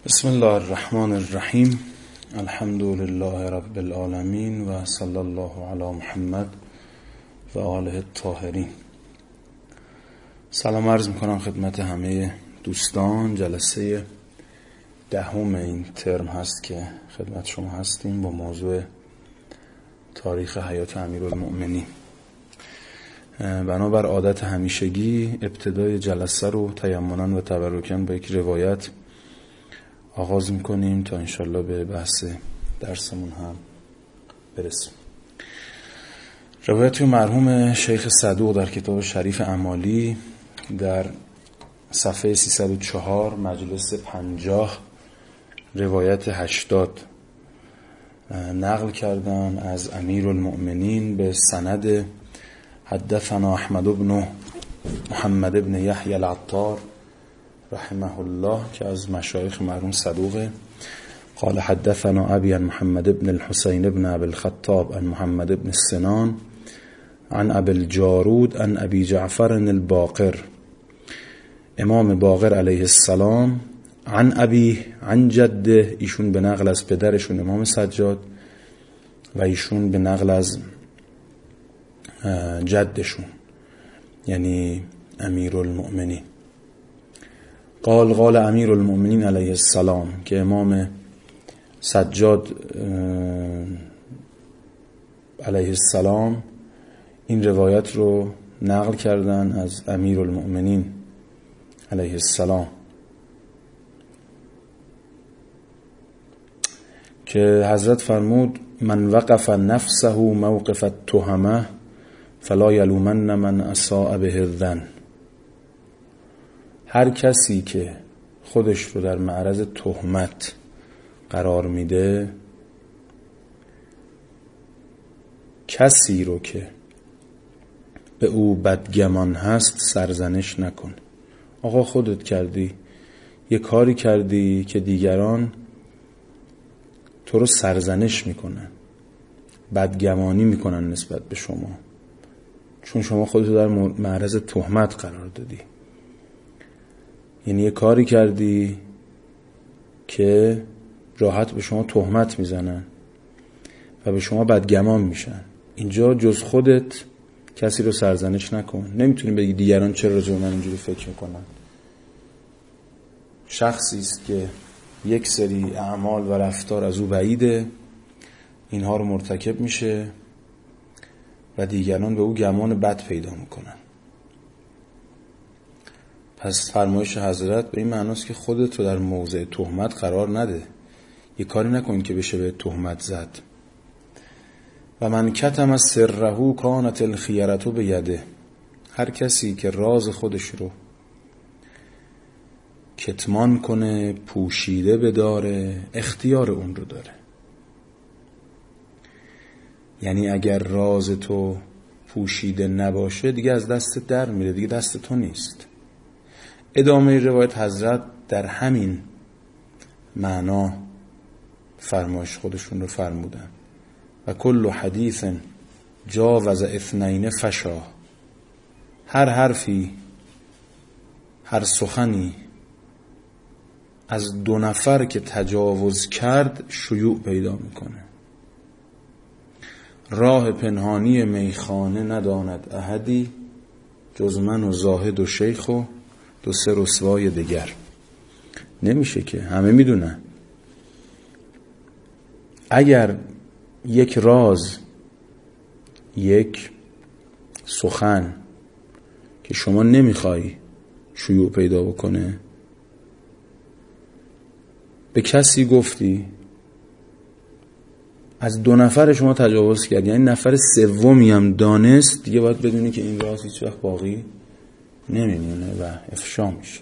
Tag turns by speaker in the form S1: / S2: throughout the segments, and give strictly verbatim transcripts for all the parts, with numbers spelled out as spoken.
S1: بسم الله الرحمن الرحیم. الحمد لله رب العالمین و صلی الله علی محمد و آله الطاهرین. سلام عرض میکنم خدمت همه دوستان. جلسه دهم این ترم هست که خدمت شما هستیم با موضوع تاریخ حیات امیرالمؤمنین. بنابر عادت همیشگی ابتدای جلسه رو تیمنا و تبرکاً با یک روایت آغاز میکنیم تا انشالله به بحث درسمون هم برسیم. روایت مرحوم شیخ صدوق در کتاب شریف اعمالی در صفحه سیصد و چهار مجلس پنجاه روایت هشتاد نقل کردن از امیرالمؤمنین به سند حدثنا احمد بن محمد بن یحیی العطار رحمه الله که از مشایخ مرحوم صدوقه. قال حدثنا ابي عن محمد بن الحسين بن ابي الخطاب عن محمد بن السنان عن ابي الجارود عن ابي جعفر الباقر امام باقر علیه السلام عن ابی عن جده، ایشون به نقل از پدرشون امام سجاد و ایشون به نقل از جدشون یعنی امیرالمؤمنین. قال قال امیرالمؤمنین علیه السلام که امام سجاد علیه السلام این روایت رو نقل کردن از امیرالمؤمنین علیه السلام که حضرت فرمود من وقف نفسه موقف التهمه فلا یلومن من اساء به الظن. هر کسی که خودش رو در معرض تهمت قرار میده، کسی رو که به او بدگمان هست سرزنش نکن. آقا خودت کردی، یه کاری کردی که دیگران تو رو سرزنش میکنن، بدگمانی میکنن نسبت به شما، چون شما خودتو در معرض تهمت قرار دادی. یعنی یه کاری کردی که راحت به شما تهمت میزنن و به شما بدگمان میشن. اینجا جز خودت کسی رو سرزنش نکن. نمیتونی بگی دیگران چرا راجع به من اینجوری فکر میکنن. شخصی است که یک سری اعمال و رفتار از او بعیده، اینها رو مرتکب میشه و دیگران به او گمان بد پیدا میکنن. پس فرمایش حضرت به این معناست که خودت رو در موضع تهمت قرار نده. یه کاری نکن که بشه به تهمت زد. و من کتم سره کانت الخیرة بیده. هر کسی که راز خودش رو کتمان کنه، پوشیده بداره، اختیار اون رو داره. یعنی اگر راز تو پوشیده نباشه دیگه از دست در میره، دیگه دست تو نیست. ادامه روایت حضرت در همین معنا فرمایش خودشون رو فرمودن و کل حدیث جاوز اثنین فشا. هر حرفی، هر سخنی از دو نفر که تجاوز کرد شیوع پیدا میکنه. راه پنهانی میخانه نداند احدی جز من و زاهد و شیخ و دو سه رسوای دیگر. نمیشه که، همه میدونن. اگر یک راز، یک سخن که شما نمیخوای شیوع پیدا بکنه به کسی گفتی، از دو نفر شما تجاوز کرد، یعنی نفر سومی هم دانست، دیگه باید بدونی که این راز هیچ وقت باقی نمیمونه و افشا میشه.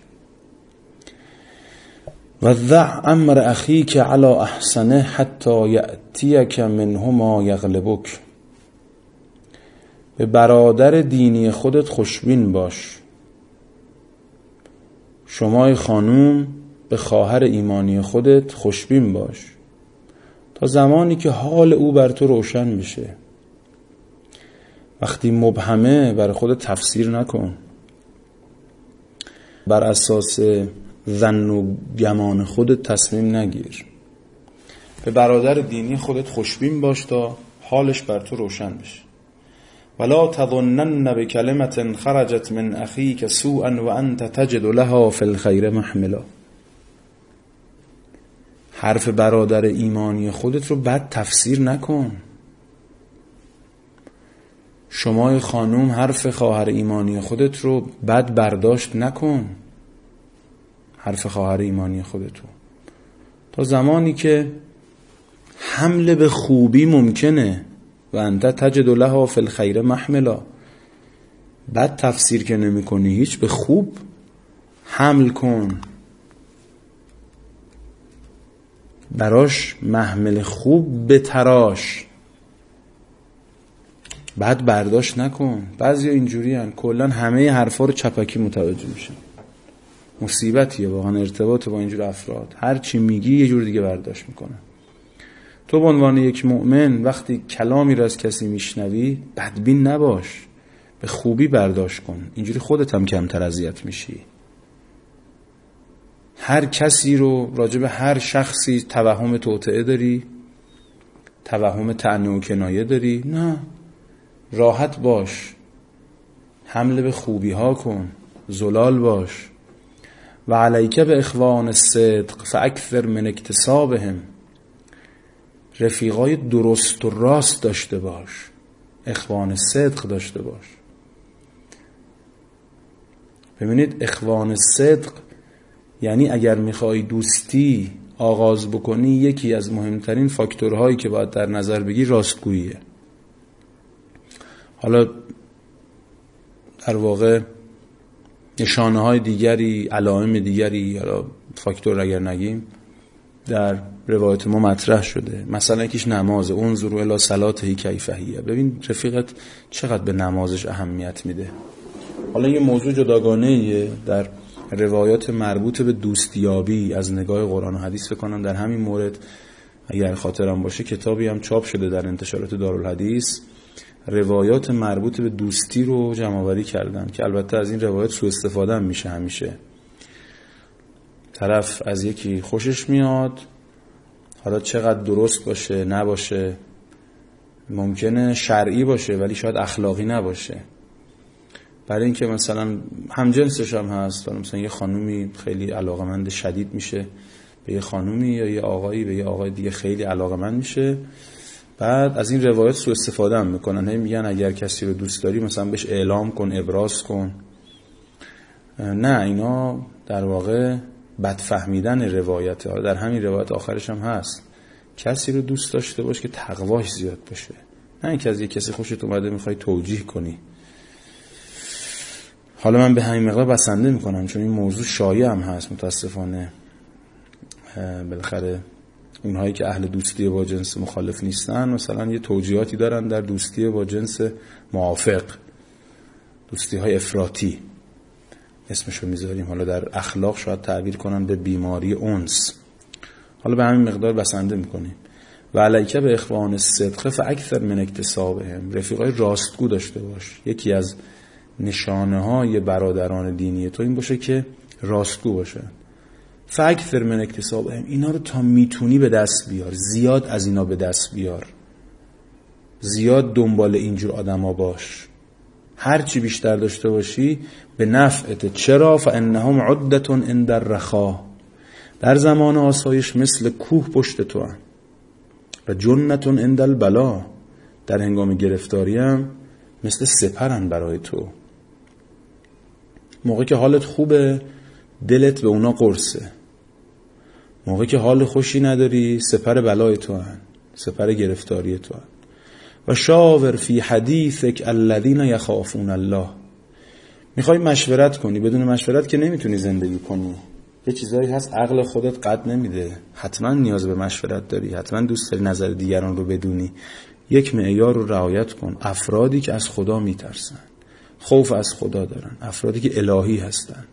S1: و ضع امر اخیک علی احسنه حتی یأتیک منه ما یغلبک. به برادر دینی خودت خوشبین باش. شمای خانوم به خواهر ایمانی خودت خوشبین باش تا زمانی که حال او بر تو روشن بشه. وقتی مبهمه برای خودت تفسیر نکن. بر اساس ظن و گمان خودت تصمیم نگیر. به برادر دینی خودت خوشبین باش تا حالش بر تو روشن بشه. ولا تظنن بکلمة خرجت من اخیک سوءا وانت تجد لها فی الخیر محملا. حرف برادر ایمانی خودت رو بد تفسیر نکن. شما خانوم حرف خواهر ایمانی خودت رو بد برداشت نکن. حرف خواهر ایمانی خودت رو تا زمانی که حمله به خوبی ممکنه و انت تجد لها فی الخیر محملا. بد تفسیر که نمی کنی هیچ، به خوب حمل کن، براش محمل خوب بتراش، بد برداشت نکن. بعضی ها اینجوری هن کلن همه حرفا رو چپکی متوجه میشن. مصیبتیه واقعا ارتباط با اینجور افراد. هر چی میگی یه جور دیگه برداشت میکنن. تو به عنوان یک مؤمن وقتی کلامی را از کسی میشنوی بدبین نباش، به خوبی برداشت کن. اینجوری خودت هم کمتر اذیت میشی. هر کسی رو راجع به هر شخصی توهم توطئه داری، توهم طعنه و کنایه داری؟ نه، راحت باش، حمله به خوبی ها کن، زلال باش. و علیک به اخوان الصدق فاکثر من اکتسابهم. رفیقای درست و راست داشته باش، اخوان صدق داشته باش. ببینید اخوان صدق یعنی اگر میخوای دوستی آغاز بکنی، یکی از مهمترین فاکتورهایی که باید در نظر بگیری راستگوییه. حالا در واقع نشانه های دیگری، علائم دیگری، یا فاکتور اگر نگیم، در روایت ما مطرح شده. مثلا یکیش نمازه، انظروا الی صلاته کیف هی. ببین رفیقت چقدر به نمازش اهمیت میده. حالا یه موضوع جداگانه‌ایه در روایات مربوط به دوستیابی از نگاه قرآن و حدیث. فکر کنم در همین مورد اگر خاطرم باشه کتابی هم چاپ شده در انتشارات دارالحدیث، روایات مربوط به دوستی رو جمع‌آوری کردن که البته از این روایات سوء استفاده هم میشه. همیشه طرف از یکی خوشش میاد، حالا چقدر درست باشه نباشه، ممکنه شرعی باشه ولی شاید اخلاقی نباشه. برای اینکه مثلا همجنسش هم هست، مثلا یه خانومی خیلی علاقمند شدید میشه به یه خانومی، یا یه آقایی به یه آقای دیگه خیلی علاقمند میشه، بعد از این روایت سوء استفاده هم میکنن. هی میگن اگر کسی رو دوست داری مثلا بهش اعلام کن، ابراز کن. نه، اینا در واقع بد فهمیدن روایته. حالا در همین روایت آخرش هم هست کسی رو دوست داشته باش که تقواش زیاد باشه، نه اینکه از یه کسی خوشت اومده میخوای توجیه کنی. حالا من به همین مقدار بسنده میکنم چون این موضوع شایع هم هست متاسفانه. بالاخره اونهایی که اهل دوستی با جنس مخالف نیستن مثلا یه توجیهاتی دارن در دوستی با جنس موافق، دوستی های افراطی اسمشو میذاریم. حالا در اخلاق شاید تعبیر کنن به بیماری انس. حالا به همین مقدار بسنده میکنیم. و علیک به اخوان الصدق فاکثر من اکتسابهم. رفیقای راستگو داشته باش. یکی از نشانه های برادران دینی تو این باشه که راستگو باشه. فاکثر من اکتسابهم. اینا رو تا میتونی به دست بیار، زیاد از اینا به دست بیار، زیاد دنبال اینجور آدما باش. هر چی بیشتر داشته باشی به نفعت. چرا؟ فانهم عدة عند الرخا. در زمان آسایش مثل کوه پشت تو هم. و جنة عند البلا. در هنگام گرفتاری هم مثل سپرن برای تو. موقعی که حالت خوبه دلت به اونا قرصه، موقعی که حال خوشی نداری سپر بلای تو هن، سپر گرفتاری تو هن. و شاور فی حدیثک الذین یخافون الله. میخوای مشورت کنی، بدون مشورت که نمیتونی زندگی کنی. یه چیزایی هست عقل خودت قد نمیده، حتما نیاز به مشورت داری، حتما دوست داری نظر دیگران رو بدونی. یک معیار رو رعایت کن. افرادی که از خدا میترسن، خوف از خدا دارن، افرادی که الهی هستن،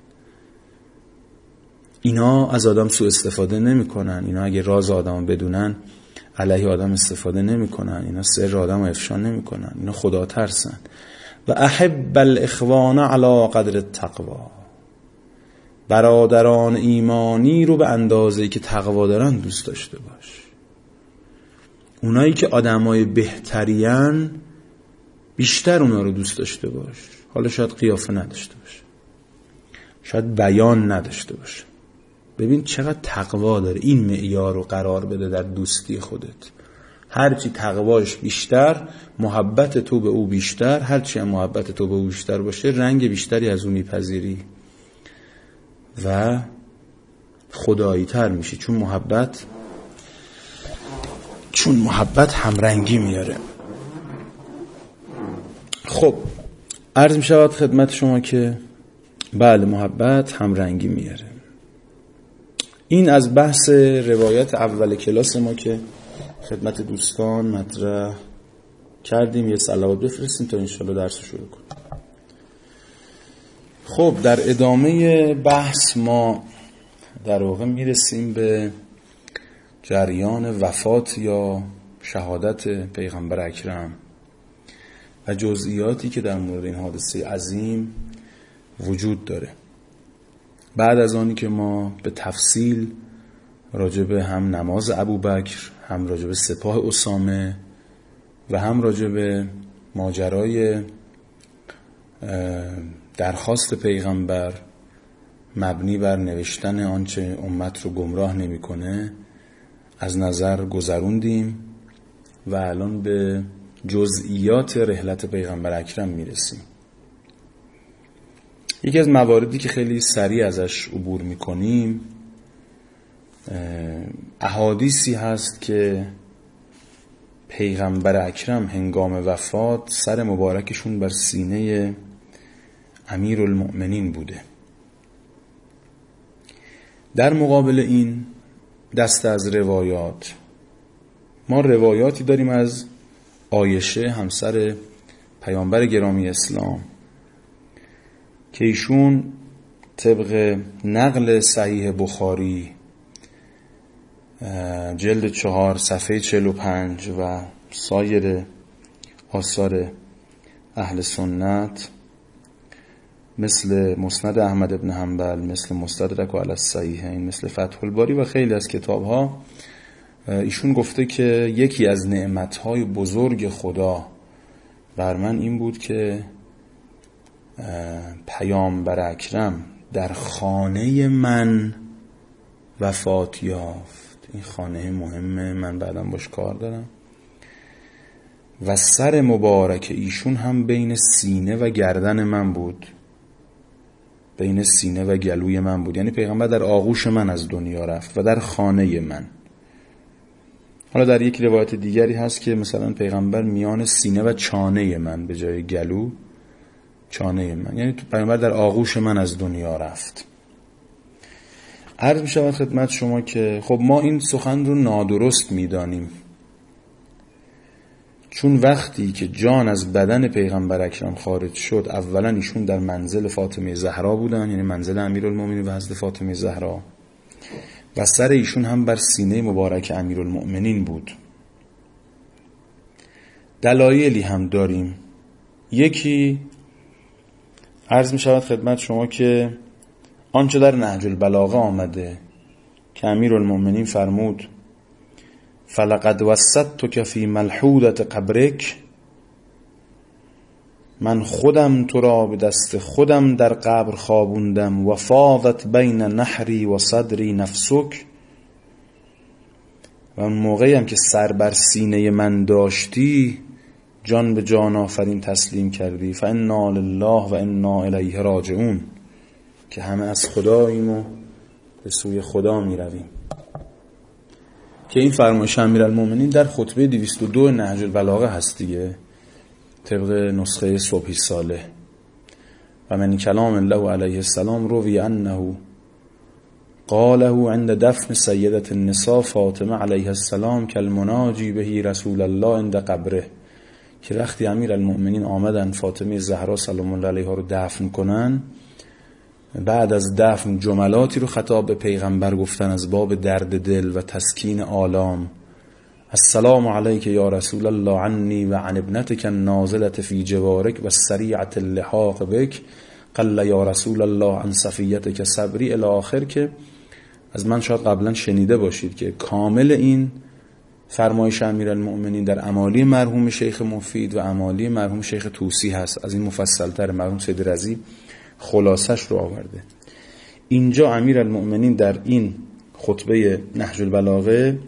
S1: اینا از آدم سوء استفاده نمی کنن. اینا اگه راز آدم بدونن علیه آدم استفاده نمی کنن. اینا سر آدم افشا نمی کنن. اینا خدا ترسن. و احب الاخوان علی قدر التقوا. برادران ایمانی رو به اندازه‌ای که تقوا دارن دوست داشته باش. اونایی که آدمای بهترین بیشتر اونا رو دوست داشته باش. حالا شاید قیافه نداشته باشه، شاید بیان نداشته باشه. ببین چقدر تقوا داره. این معیار رو قرار بده در دوستی خودت. هرچی تقواش بیشتر، محبت تو به او بیشتر، هرچی هم محبت تو به او بیشتر باشه، رنگ بیشتری از او میپذیری و خدایی تر میشی. چون محبت چون محبت همرنگی میاره. خب عرض میشود خدمت شما که بله، محبت همرنگی میاره. این از بحث روایت اول کلاس ما که خدمت دوستان مطرح کردیم. یه صلوات بفرستیم تا انشالله درس شروع کنیم. خب در ادامه بحث ما در واقع میرسیم به جریان وفات یا شهادت پیغمبر اکرم و جزئیاتی که در مورد این حادثه عظیم وجود داره. بعد از آنی که ما به تفصیل راجع به هم نماز ابوبکر، هم راجع به سپاه اسامه و هم راجع به ماجرای درخواست پیغمبر مبنی بر نوشتن آنچه امت رو گمراه نمی‌کنه از نظر گذروندیم و الان به جزئیات رحلت پیغمبر اکرم میرسیم. یکی از مواردی که خیلی سریع ازش عبور میکنیم احادیثی هست که پیغمبر اکرم هنگام وفات سر مبارکشون بر سینه امیرالمؤمنین بوده. در مقابل این دسته از روایات ما روایاتی داریم از عایشه همسر پیامبر گرامی اسلام که ایشون طبق نقل صحیح بخاری جلد چهار صفحه چهل و پنج و سایر آثار اهل سنت مثل مسند احمد بن حنبل، مثل مستدرک علی الصحیحین، مثل فتح الباری و خیلی از کتاب‌ها ایشون گفته که یکی از نعمت‌های بزرگ خدا بر من این بود که پیامبر اکرم در خانه من وفات یافت. این خانه مهمه، من بعداً باش کار دارم. و سر مبارک ایشون هم بین سینه و گردن من بود، بین سینه و گلوی من بود. یعنی پیغمبر در آغوش من از دنیا رفت و در خانه من. حالا در یک روایت دیگری هست که مثلا پیغمبر میان سینه و چانه من به جای گلو چانه من، یعنی پیغمبر در آغوش من از دنیا رفت. عرض می شود خدمت شما که خب ما این سخن رو نادرست می دانیم، چون وقتی که جان از بدن پیغمبر اکرم خارج شد اولا ایشون در منزل فاطمه زهرا بودن، یعنی منزل امیرالمومنین و حضرت فاطمه زهرا، و سر ایشون هم بر سینه مبارک امیرالمؤمنین بود. دلایلی هم داریم. یکی عرض می شود خدمت شما که آنچه در نهج البلاغه آمده که امیرالمؤمنین فرمود فلقد وسطتک فی ملحودة قبرک، من خودم تو را به دست خودم در قبر خوابوندم، و فاضت بین نحری و صدری نفسک، و اون موقعی هم که سر بر سینه من داشتی جان به جان آفرین تسلیم کردی. فانا لله و انا الیه راجعون، که همه از خداییم و به سوی خدا می رویم. که این فرمایش امیرالمومنین در خطبه دویست و دو نهج البلاغه هست دیگه، طبق نسخه صبحی صالح. و من کلام الله علیه السلام روی انه قاله عند دفن سیدة النساء فاطمه علیه السلام کالمناجی بهی رسول الله عند قبره، که وقتی امیرالمؤمنین آمدن فاطمه زهرا سلام الله علیها رو دفن کنن، بعد از دفن جملاتی رو خطاب به پیغمبر گفتن از باب درد دل و تسکین آلام. السلام علیک یا رسول الله عنی و عن ابنتک النازلة فی جوارک و سریعة اللحاق بک قل یا رسول الله عن صفیت که صبری الی آخر، که از من شاید قبلا شنیده باشید که کامل این فرمایش امیرالمؤمنین در امالی مرحوم شیخ مفید و امالی مرحوم شیخ طوسی هست. از این مفصل تر مرحوم سید رضی خلاصش رو آورده. اینجا امیرالمؤمنین در این خطبه نهج البلاغه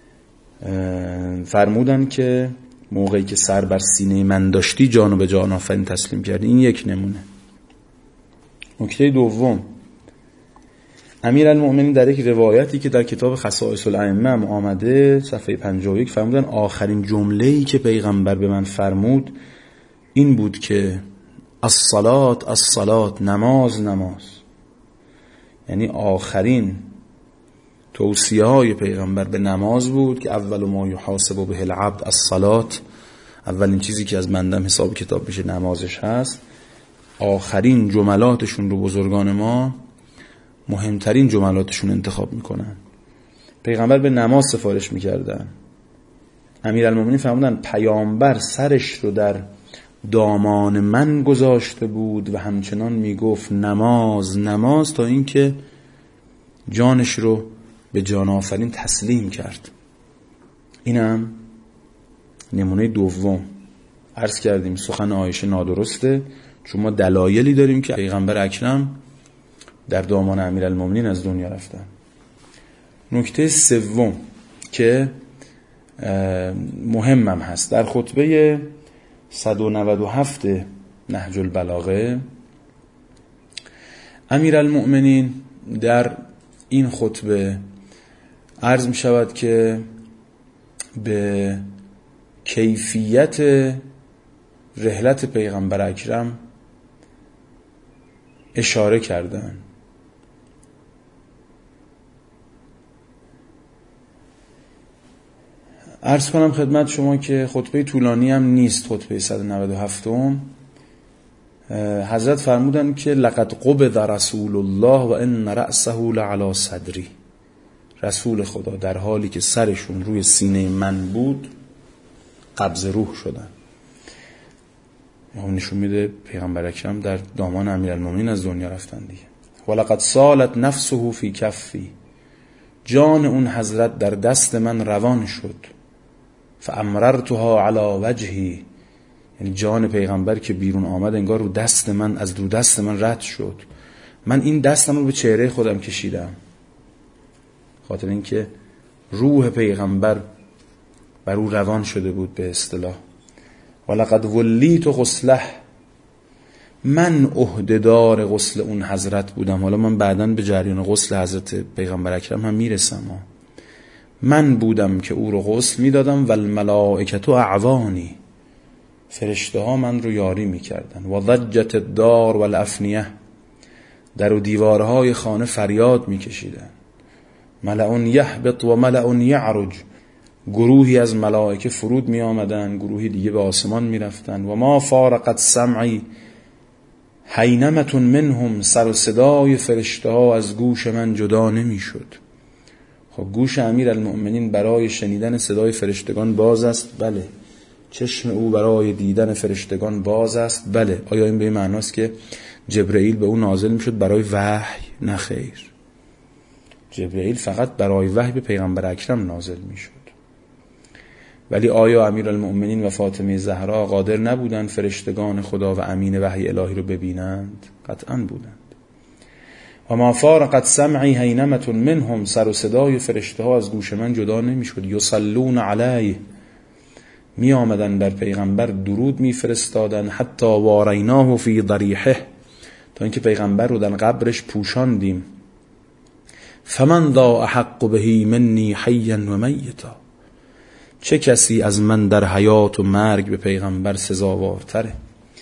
S1: فرمودن که موقعی که سر بر سینه من داشتی جانو به جان آفرین تسلیم کردی. این یک نمونه. نکته دوم، امیرالمؤمنین در یک روایتی که در کتاب خصائص الائمه هم آمده صفحه پنجاه و یک فرمودن آخرین جمله‌ای که پیغمبر به من فرمود این بود که الصلاة الصلاة، نماز نماز. یعنی آخرین توصیه های پیغمبر به نماز بود که اول ما یحاسب به العبد الصلاة، اولین چیزی که از بندم حساب کتاب میشه نمازش هست. آخرین جملاتشون رو بزرگان ما مهمترین جملاتشون انتخاب میکنن. پیغمبر به نماز سفارش میکردن. امیرالمومنین فرمودن پیامبر سرش رو در دامان من گذاشته بود و همچنان میگفت نماز نماز تا اینکه جانش رو به جان آفرین تسلیم کرد. اینم نمونه دوم. عرض کردیم سخن عایشه نادرسته، چون ما دلایلی داریم که پیغمبر اکرم در دامان امیرالمومنین از دنیا رفتن. نکته سوم که مهمم هست، در خطبه صد و نود و هفت نهج البلاغه امیرالمؤمنین در این خطبه عرض می شود که به کیفیت رحلت پیغمبر اکرم اشاره کردن. عرض کنم خدمت شما که خطبه طولانی هم نیست. خطبه صد و نود و هفت حضرت فرمودن که لقد قبض رسول الله و ان رأسه لعلی صدری، رسول خدا در حالی که سرشون روی سینه من بود قبض روح شدن. اون نشون میده پیغمبر اکرم در دامان امیرالمومنین از دنیا رفتن دیگه. ولقد سالت نفسه فی کفی، جان اون حضرت در دست من روان شد. فامررتها علی وجهی، یعنی جان پیغمبر که بیرون آمد انگار رو دست من، از رو دست من رد شد. من این دستم رو به چهره خودم کشیدم، خاطر اینکه روح پیغمبر بر او روان شده بود به اصطلاح. ولقد ولیت غسله، من عهده‌دار غسل اون حضرت بودم. حالا من بعداً به جریان غسل حضرت پیغمبر اکرم هم میرسم. من بودم که او رو غسل میدادم. و الملائکه اعوانی، فرشته ها من رو یاری میکردن. و ضجت الدار و الافنیه، در و دیوارهای خانه فریاد میکشیدن. ملعون یهبط و ملعون یعرج، گروهی از ملائکه فرود می آمدن، گروهی دیگه به آسمان می رفتن. و ما فارقت سمعی حینمتون منهم، سر و صدای فرشته ها از گوش من جدا نمی شد. خب گوش امیرالمؤمنین برای شنیدن صدای فرشتگان باز است؟ بله. چشم او برای دیدن فرشتگان باز است؟ بله. آیا این به این معناست که جبرئیل به او نازل می شد برای وحی؟ نه خیر. جبرئیل فقط برای وحی به پیغمبر اکرم نازل می شد. ولی آیا امیرالمؤمنین و فاطمه زهرا قادر نبودند فرشتگان خدا و امین وحی الهی رو ببینند؟ قطعاً بودند. و ما فارقت سمعی حینمة منهم، سر و صدای فرشته ها از گوش من جدا نمی شد. یصلون علیه، می آمدن بر پیغمبر درود می فرستادن. حتی واریناه فی ضریحه، تا اینکه پیغمبر رو در قبرش پوشاندیم. فمن ذا احق بهی منی حیا و میتا، چه کسی از من در حیات و مرگ به پیغمبر سزاوارتره.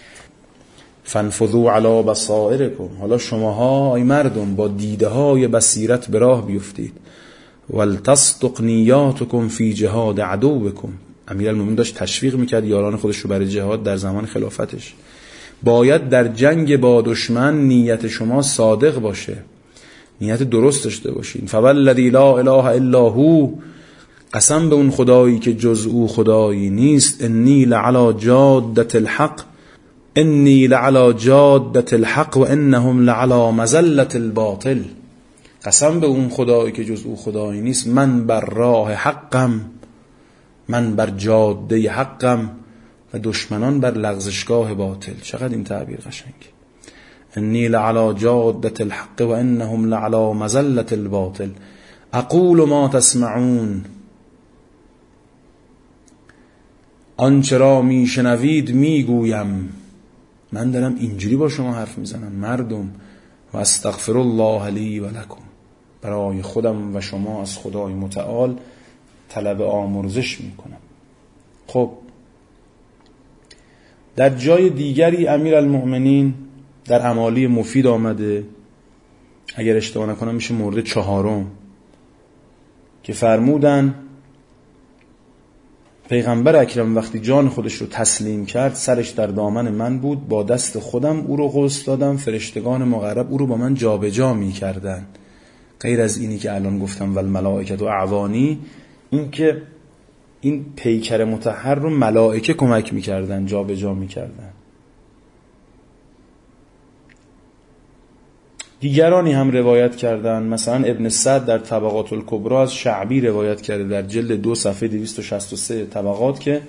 S1: فانفذوا علی بصائرکم، حالا شماها ای مردم با دیده های بصیرت به راه بیفتید. ولتصدق نیاتکم فی جهاد عدوکم، امیرالمومنین داشت تشویق میکرد یاران خودش رو برای جهاد در زمان خلافتش. باید در جنگ با دشمن نیت شما صادق باشه، نیت درست داشته باشین. فوالذی لا اله الا هو، قسم به اون خدایی که جز او خدایی نیست. انی لعلی جادة الحق، انی لعلی جادة الحق و انهم لعلی مزلة الباطل. قسم به اون خدایی که جز او خدایی نیست، من بر راه حقم، من بر جاده حقم و دشمنان بر لغزشگاه باطل. چقدر این تعبیر قشنگه. انی لعلی جادة الحق و انهم لعلی مزلة الباطل. اقول ما تسمعون، آنچه را میشنوید میگویم. من دارم اینجوری با شما حرف میزنم مردم. و استغفر الله لی و لکم، برای خودم و شما از خدای متعال طلب آمرزش میکنم. خب در جای دیگری امیرالمؤمنین در اعمالی مفید آمده، اگر اشتباه نکنم میشه مورد چهارم، که فرمودن پیغمبر اکرم وقتی جان خودش رو تسلیم کرد، سرش در دامن من بود، با دست خودم او رو غسل دادم، فرشتگان مقرب او رو با من جابجا می‌کردن. غیر از اینی که الان گفتم والملائکه و اعوانی، این که این پیکر مطهر رو ملائکه کمک می‌کردن، جابجا می‌کردن. دیگرانی هم روایت کردن، مثلا ابن سعد در طبقات الکبری از شعبی روایت کرده در جلد دو صفحه دویست و شصت و سه طبقات، که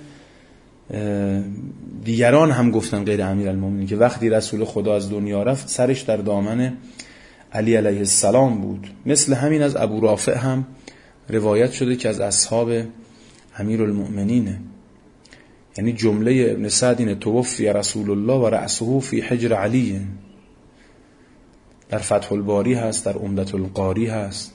S1: دیگران هم گفتن غیر امیرالمومنین که وقتی رسول خدا از دنیا رفت سرش در دامن علی علیه السلام بود. مثل همین از ابو رافع هم روایت شده که از اصحاب امیرالمؤمنینه. یعنی جمله ابن سعد اینه توفی رسول الله و رأسه فی حجر علی. در فتح الباری هست، در عمدة القاری هست.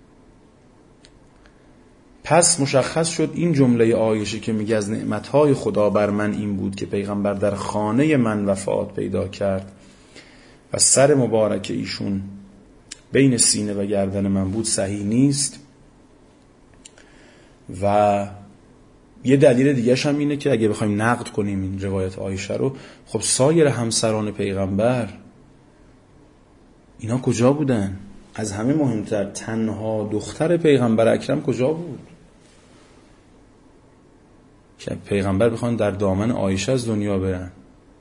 S1: پس مشخص شد این جمله عایشه که میگه از نعمتهای خدا بر من این بود که پیغمبر در خانه من وفات پیدا کرد و سر مبارک ایشون بین سینه و گردن من بود، صحیح نیست. و یه دلیل دیگه هم اینه که اگه بخوایم نقد کنیم این روایت عایشه رو، خب سایر همسران پیغمبر اینا کجا بودن؟ از همه مهمتر تنها دختر پیغمبر اکرم کجا بود که پیغمبر بخوان در دامن عایشه از دنیا برن؟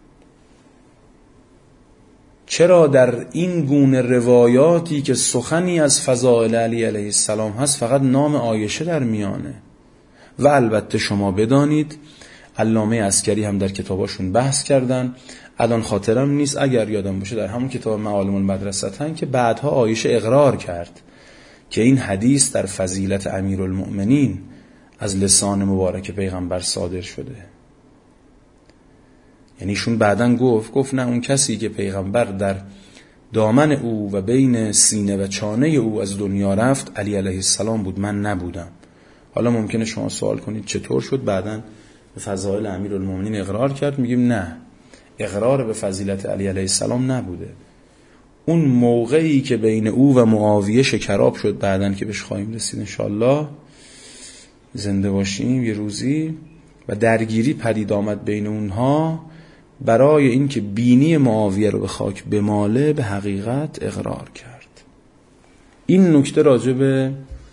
S1: چرا در این گونه روایاتی که سخنی از فضائل علی علیه السلام هست فقط نام عایشه در میانه؟ و البته شما بدانید علامه عسکری هم در کتاباشون بحث کردن، الان خاطرم نیست، اگر یادم باشه در همون کتاب معالم المدرسه که بعدها عایشه اقرار کرد که این حدیث در فضیلت امیرالمؤمنین از لسان مبارک پیغمبر صادر شده. یعنی شون بعدن گفت گفت نه، اون کسی که پیغمبر در دامن او و بین سینه و چانه او از دنیا رفت علی علیه السلام بود، من نبودم. حالا ممکنه شما سوال کنید چطور شد بعدن به فضائل امیرالمؤمنین اقرار کرد؟ میگیم نه، اقرار به فضیلت علی علیه السلام نبوده. اون موقعی که بین او و معاویه شکراب شد، بعدن که بهش خواهیم رسید انشالله، زنده باشیم یه روزی، و درگیری پدید آمد بین اونها، برای اینکه بینی معاویه رو به خاک بماله به حقیقت اقرار کرد. این نکته راجع به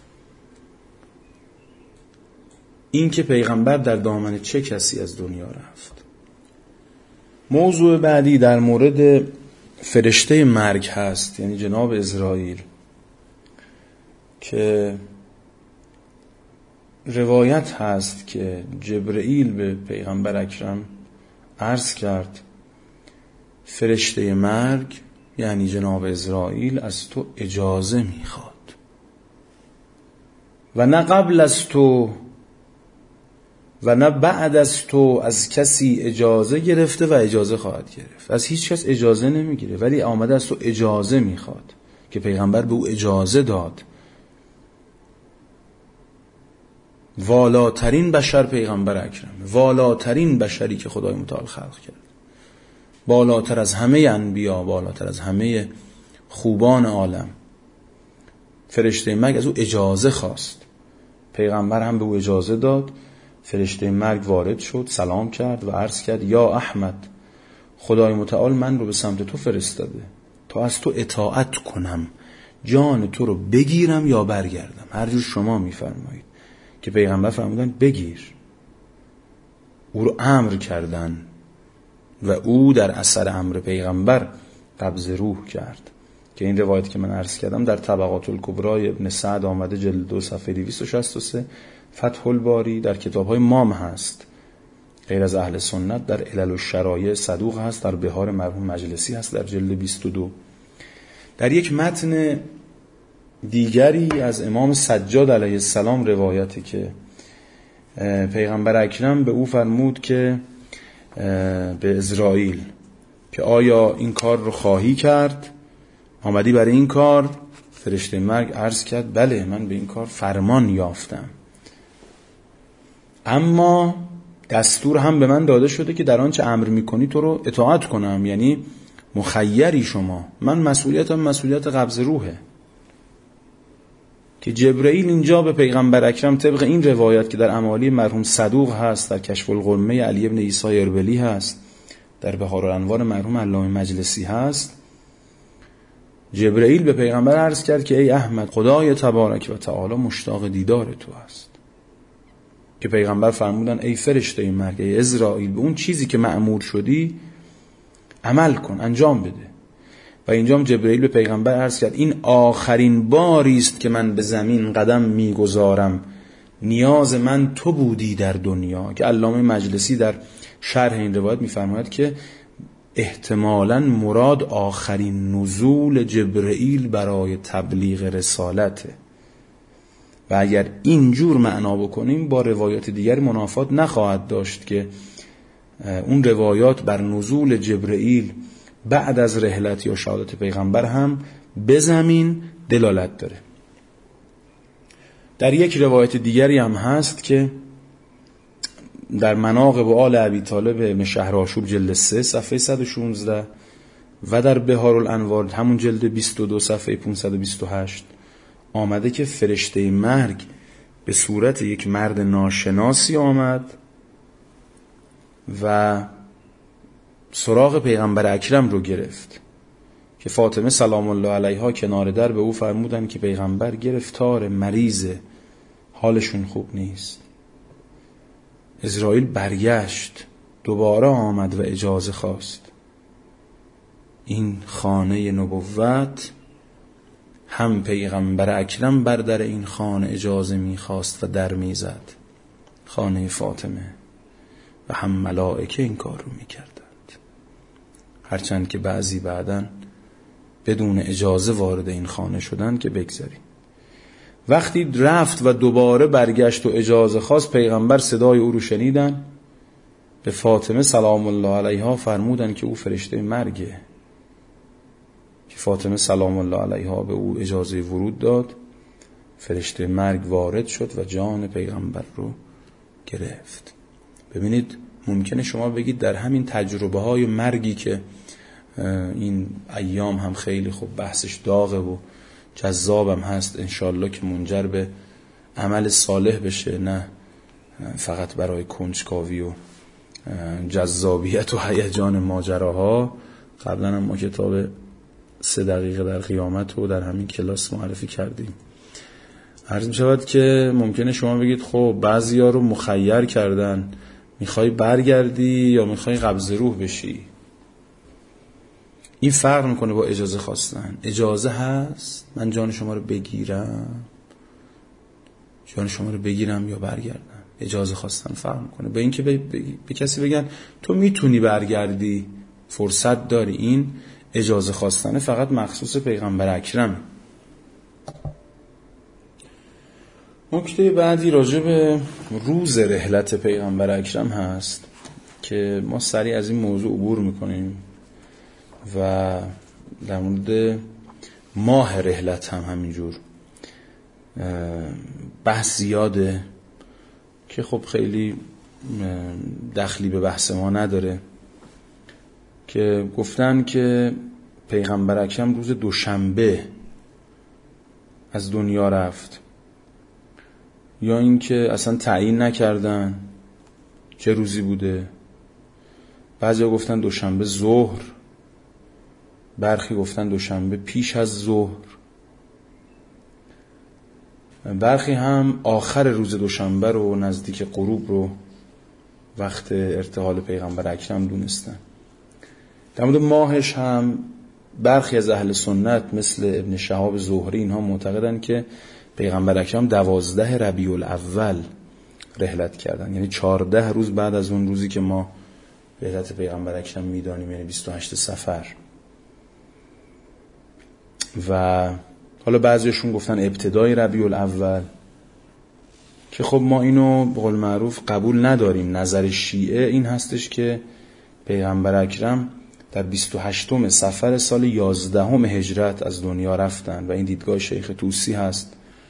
S1: این که پیغمبر در دامن چه کسی از دنیا رفت. موضوع بعدی در مورد فرشته مرگ هست، یعنی جناب اسرائیل، که روایت هست که جبرئیل به پیغمبر اکرم عرض کرد فرشته مرگ یعنی جناب اسرائیل از تو اجازه میخواد و نه قبل از تو و نه بعد از تو از کسی اجازه گرفته و اجازه خواهد گرفت. از هیچ کس اجازه نمیگیره، ولی آمده از تو اجازه میخواد که پیغمبر به او اجازه داد. والاترین بشر پیغمبر اکرم، والاترین بشری که خدای متعال خلق کرد، بالاتر از همه انبیا، بالاتر از همه خوبان عالم. فرشته مرگ از او اجازه خواست، پیغمبر هم به او اجازه داد. فرشته مرگ وارد شد، سلام کرد و عرض کرد یا احمد، خدای متعال من رو به سمت تو فرستاده تا از تو اطاعت کنم، جان تو رو بگیرم یا برگردم، هر جور شما میفرمایید. که پیغمبر فرمودن بگیر. او رو امر کردن و او در اثر امر پیغمبر قبض روح کرد، که این روایت که من عرض کردم در طبقات الکبری ابن سعد آمده، جلد دو صفحه دویست و شصت و سه. فتح الباری در کتاب‌های مام هست غیر از اهل سنت، در علل الشرایع صدوق هست، در بهار مرحوم مجلسی هست در جلد بیست و دو. در یک متن دیگری از امام سجاد علیه السلام روایتی که پیغمبر اکرم به او فرمود که به اسرائیل که آیا این کار رو خواهی کرد، آمدی برای این کار؟ فرشته مرگ عرض کرد بله، من به این کار فرمان یافتم، اما دستور هم به من داده شده که در آنچه امر میکنی تو رو اطاعت کنم، یعنی مخیری شما، من مسئولیتم مسئولیت قبض روحه. که جبرئیل اینجا به پیغمبر اکرم طبق این روایت که در امالی مرحوم صدوق هست، در کشف الغمه علی ابن عیسی اربلی هست، در بهار الانوار مرحوم علامه مجلسی هست، جبرئیل به پیغمبر عرض کرد که ای احمد، خدای تبارک و تعالی مشتاق دیدار تو است. که پیغمبر فرمودن ای فرشته مرگ، ای اسرائیل، به اون چیزی که مأمور شدی عمل کن، انجام بده. و اینجام جبرئیل به پیغمبر عرض کرد این آخرین باری است که من به زمین قدم میگذارم، نیاز من تو بودی در دنیا. که علامه مجلسی در شرح این روایت میفرماید که احتمالاً مراد آخرین نزول جبرئیل برای تبلیغ رسالته، و اگر اینجور معنا بکنیم با روایات دیگر منافات نخواهد داشت که اون روایات بر نزول جبرئیل بعد از رحلت یا شهادت پیغمبر هم به زمین دلالت داره. در یک روایت دیگری هم هست که در مناقب آل ابی طالب ابن شهرآشوب جلد سه صفحه صد و شانزده و در بهار الانوار همون جلد بیست و دو صفحه پانصد و بیست و هشت آمده که فرشته مرگ به صورت یک مرد ناشناسی آمد و سراغ پیغمبر اکرم رو گرفت که فاطمه سلام الله علیها کنار در به او فرمودن که پیغمبر گرفتار، مریضه، حالشون خوب نیست. اسرائیل برگشت، دوباره آمد و اجازه خواست. این خانه نبوت، هم پیغمبر اکرم بر در این خانه اجازه میخواست و در میزد، خانه فاطمه، و هم ملائکه این کار رو میکردند، هرچند که بعضی بعدن بدون اجازه وارد این خانه شدن که بگذاریم. وقتی رفت و دوباره برگشت و اجازه خواست، پیغمبر صدای او رو شنیدن، به فاطمه سلام الله علیها فرمودن که او فرشته مرگه. که فاطمه سلام الله علیها به او اجازه ورود داد، فرشته مرگ وارد شد و جان پیغمبر رو گرفت. ببینید ممکنه شما بگید در همین تجربه های مرگی که این ایام هم خیلی خوب بحثش داغه و جذابم هست، انشالله که منجر به عمل صالح بشه، نه فقط برای کنجکاوی و جذابیت و هیجان ماجراها. قبلا هم ما کتاب سه دقیقه در قیامت رو در همین کلاس معرفی کردیم. عرض می شود که ممکنه شما بگید خب بعضیا رو مخیر کردن، میخوای برگردی یا میخوای قبض روح بشی؟ این فرق میکنه با اجازه خواستن. اجازه هست من جان شما رو بگیرم، جان شما رو بگیرم یا برگردم. اجازه خواستن فرق میکنه. به این که به, به, به کسی بگن تو میتونی برگردی، فرصت داری، این اجازه خواستن فقط مخصوص پیغمبر اکرم. نکته بعدی راجع به روز رحلت پیغمبر اکرم هست که ما سریع از این موضوع عبور میکنیم و در مورد ماه رحلت هم همینجور بحث زیاده که خب خیلی دخلی به بحث ما نداره. که گفتن که پیغمبر اکرم روز دوشنبه از دنیا رفت، یا اینکه اصلا تعیین نکردن چه روزی بوده. بعضیا گفتن دوشنبه ظهر، برخی گفتن دوشنبه پیش از ظهر، برخی هم آخر روز دوشنبه رو نزدیک غروب رو وقت ارتحال پیغمبر اکرم دونستن. در مورد ماهش هم برخی از اهل سنت مثل ابن شهاب زهری اینها معتقدن که پیغمبر اکرم دوازده ربیع الاول رحلت کردن، یعنی چهارده روز بعد از اون روزی که ما رحلت پیغمبر اکرم میدانیم، یعنی بیست و هشت صفر. و حالا بعضیشون گفتن ابتدای ربیع الاول، که خب ما اینو به قول معروف قبول نداریم. نظر شیعه این هستش که پیغمبر اکرم در بیست و هشتم صفر سال یازدهم هجرت از دنیا رفتن و این دیدگاه شیخ طوسی هست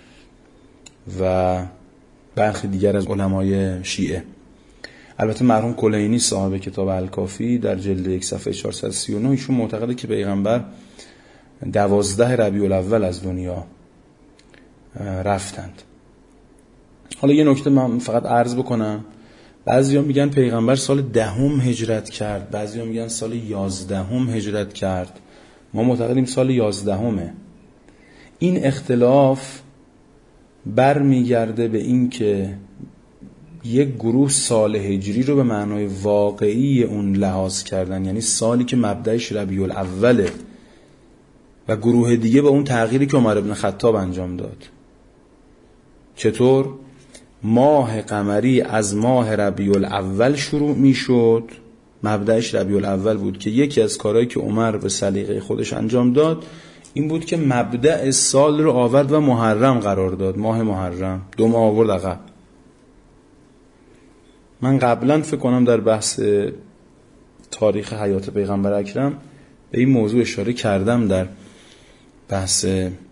S1: و برخی دیگر از علمای شیعه. البته مرحوم کلینی صاحب کتاب الکافی در جلد یک صفحه چهارصد و سی و نه ایشون معتقده که پیغمبر دوازده ربیع الاول از دنیا رفتند. حالا یه نکته من فقط عرض بکنم، بعضیا میگن پیغمبر سال دهم هجرت کرد، بعضیا میگن سال یازدهم هجرت کرد، ما معتقدیم سال یازدهمه. این اختلاف برمیگرده به این که یک گروه سال هجری رو به معنای واقعی اون لحاظ کردن، یعنی سالی که مبدأش ربیع الاوله، و گروه دیگه به اون تغییری که عمر بن خطاب انجام داد. چطور؟ ماه قمری از ماه ربیع الاول شروع می شد، مبدأش ربیع الاول بود، که یکی از کارهایی که عمر به سلیقه خودش انجام داد این بود که مبدأ سال رو آورد و محرم قرار داد، ماه محرم، دو ماه آورد عقب. من قبلا فکر کنم در بحث تاریخ حیات پیغمبر اکرم به این موضوع اشاره کردم در بحث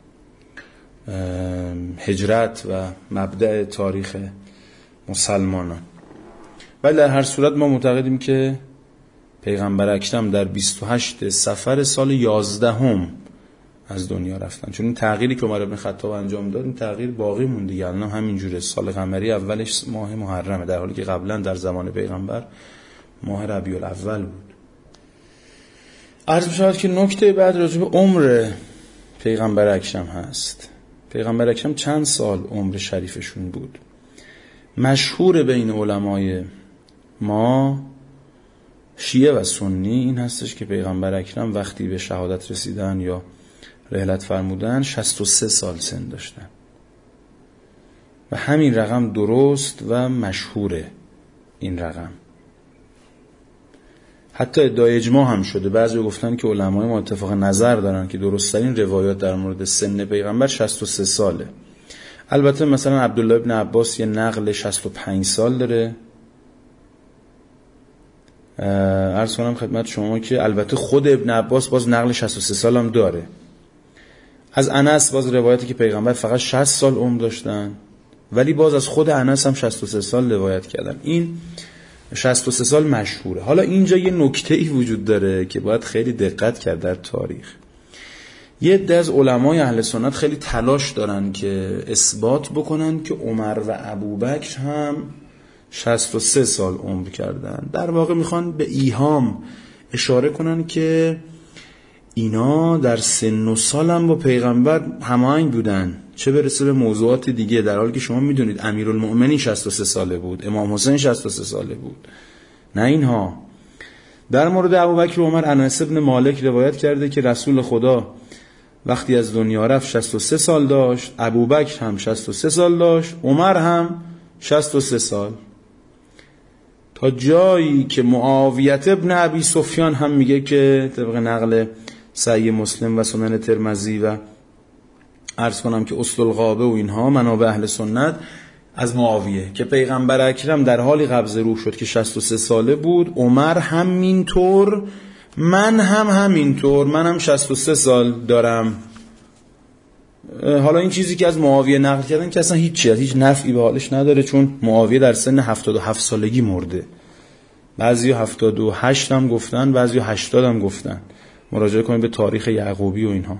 S1: هجرت و مبدأ تاریخ مسلمانان. ولی در هر صورت ما معتقدیم که پیغمبر اکرم در بیست و هشت صفر سال یازدهم از دنیا رفتن، چون این تغییری که عمر بن خطاب انجام داد این تغییر باقی مونده دیگه. الان همینجوره، سال قمری اولش ماه محرمه، در حالی که قبلا در زمان پیغمبر ماه ربیع الاول بود. عرض می‌شود که نکته بعد راجع به عمر پیغمبر اکرم هست. پیغمبر اکرم چند سال عمر شریفشون بود؟ مشهور بین علمای ما شیعه و سنی این هستش که پیغمبر اکرم وقتی به شهادت رسیدن یا رحلت فرمودن شصت و سه سال سن داشتن و همین رقم درست و مشهوره. این رقم حتی ادعای اجماع هم شده. بعضی گفتن که علمای ما اتفاق نظر دارن که درست‌ترین روایات در مورد سن پیغمبر شصت و سه ساله. البته مثلا عبدالله ابن عباس یه نقل شصت و پنج سال داره. عرض کنم خدمت شما که البته خود ابن عباس باز نقل شصت و سه سال هم داره. از انس باز روایتی که پیغمبر فقط شصت سال عمر داشتن، ولی باز از خود انس هم شصت و سه سال روایت کردن. این شصت و سه سال مشهوره. حالا اینجا یه نکته‌ای وجود داره که باید خیلی دقت کرد در تاریخ. یه عده از علمای اهل سنت خیلی تلاش دارن که اثبات بکنن که عمر و ابوبکر هم شصت و سه سال عمر کردن. در واقع میخوان به ایهام اشاره کنن که اینا در سن و سال هم با پیغمبر هماهنگ بودن، چه برسه به موضوعات دیگه، در حالی که شما میدونید امیرالمؤمنین شصت و سه ساله بود، امام حسین شصت و سه ساله بود. نه اینها. در مورد ابوبکر و عمر انس بن مالک روایت کرده که رسول خدا وقتی از دنیا رفت شصت و سه سال داشت، ابوبکر هم شصت و سه سال داشت، عمر هم شصت و سه سال، تا جایی که معاویه ابن ابی سفیان هم میگه که طبق نقل صحیح مسلم و سنن ترمذی و عرض کنم که اصل الغابه و اینها منابع اهل سنت از معاویه که پیغمبر اکرم در حالی قبض روح شد که شصت و سه ساله بود، عمر همینطور، من هم همینطور، من هم شصت و سه سال دارم. حالا این چیزی که از معاویه نقل کردن که اصلا هیچ چیز هیچ نفعی به حالش نداره، چون معاویه در سن هفتاد و هفت سالگی مرده. بعضیا هفتاد و هشت هم گفتن، بعضیا هشتاد هم گفتن. مراجعه کنید به تاریخ یعقوبی و اینها.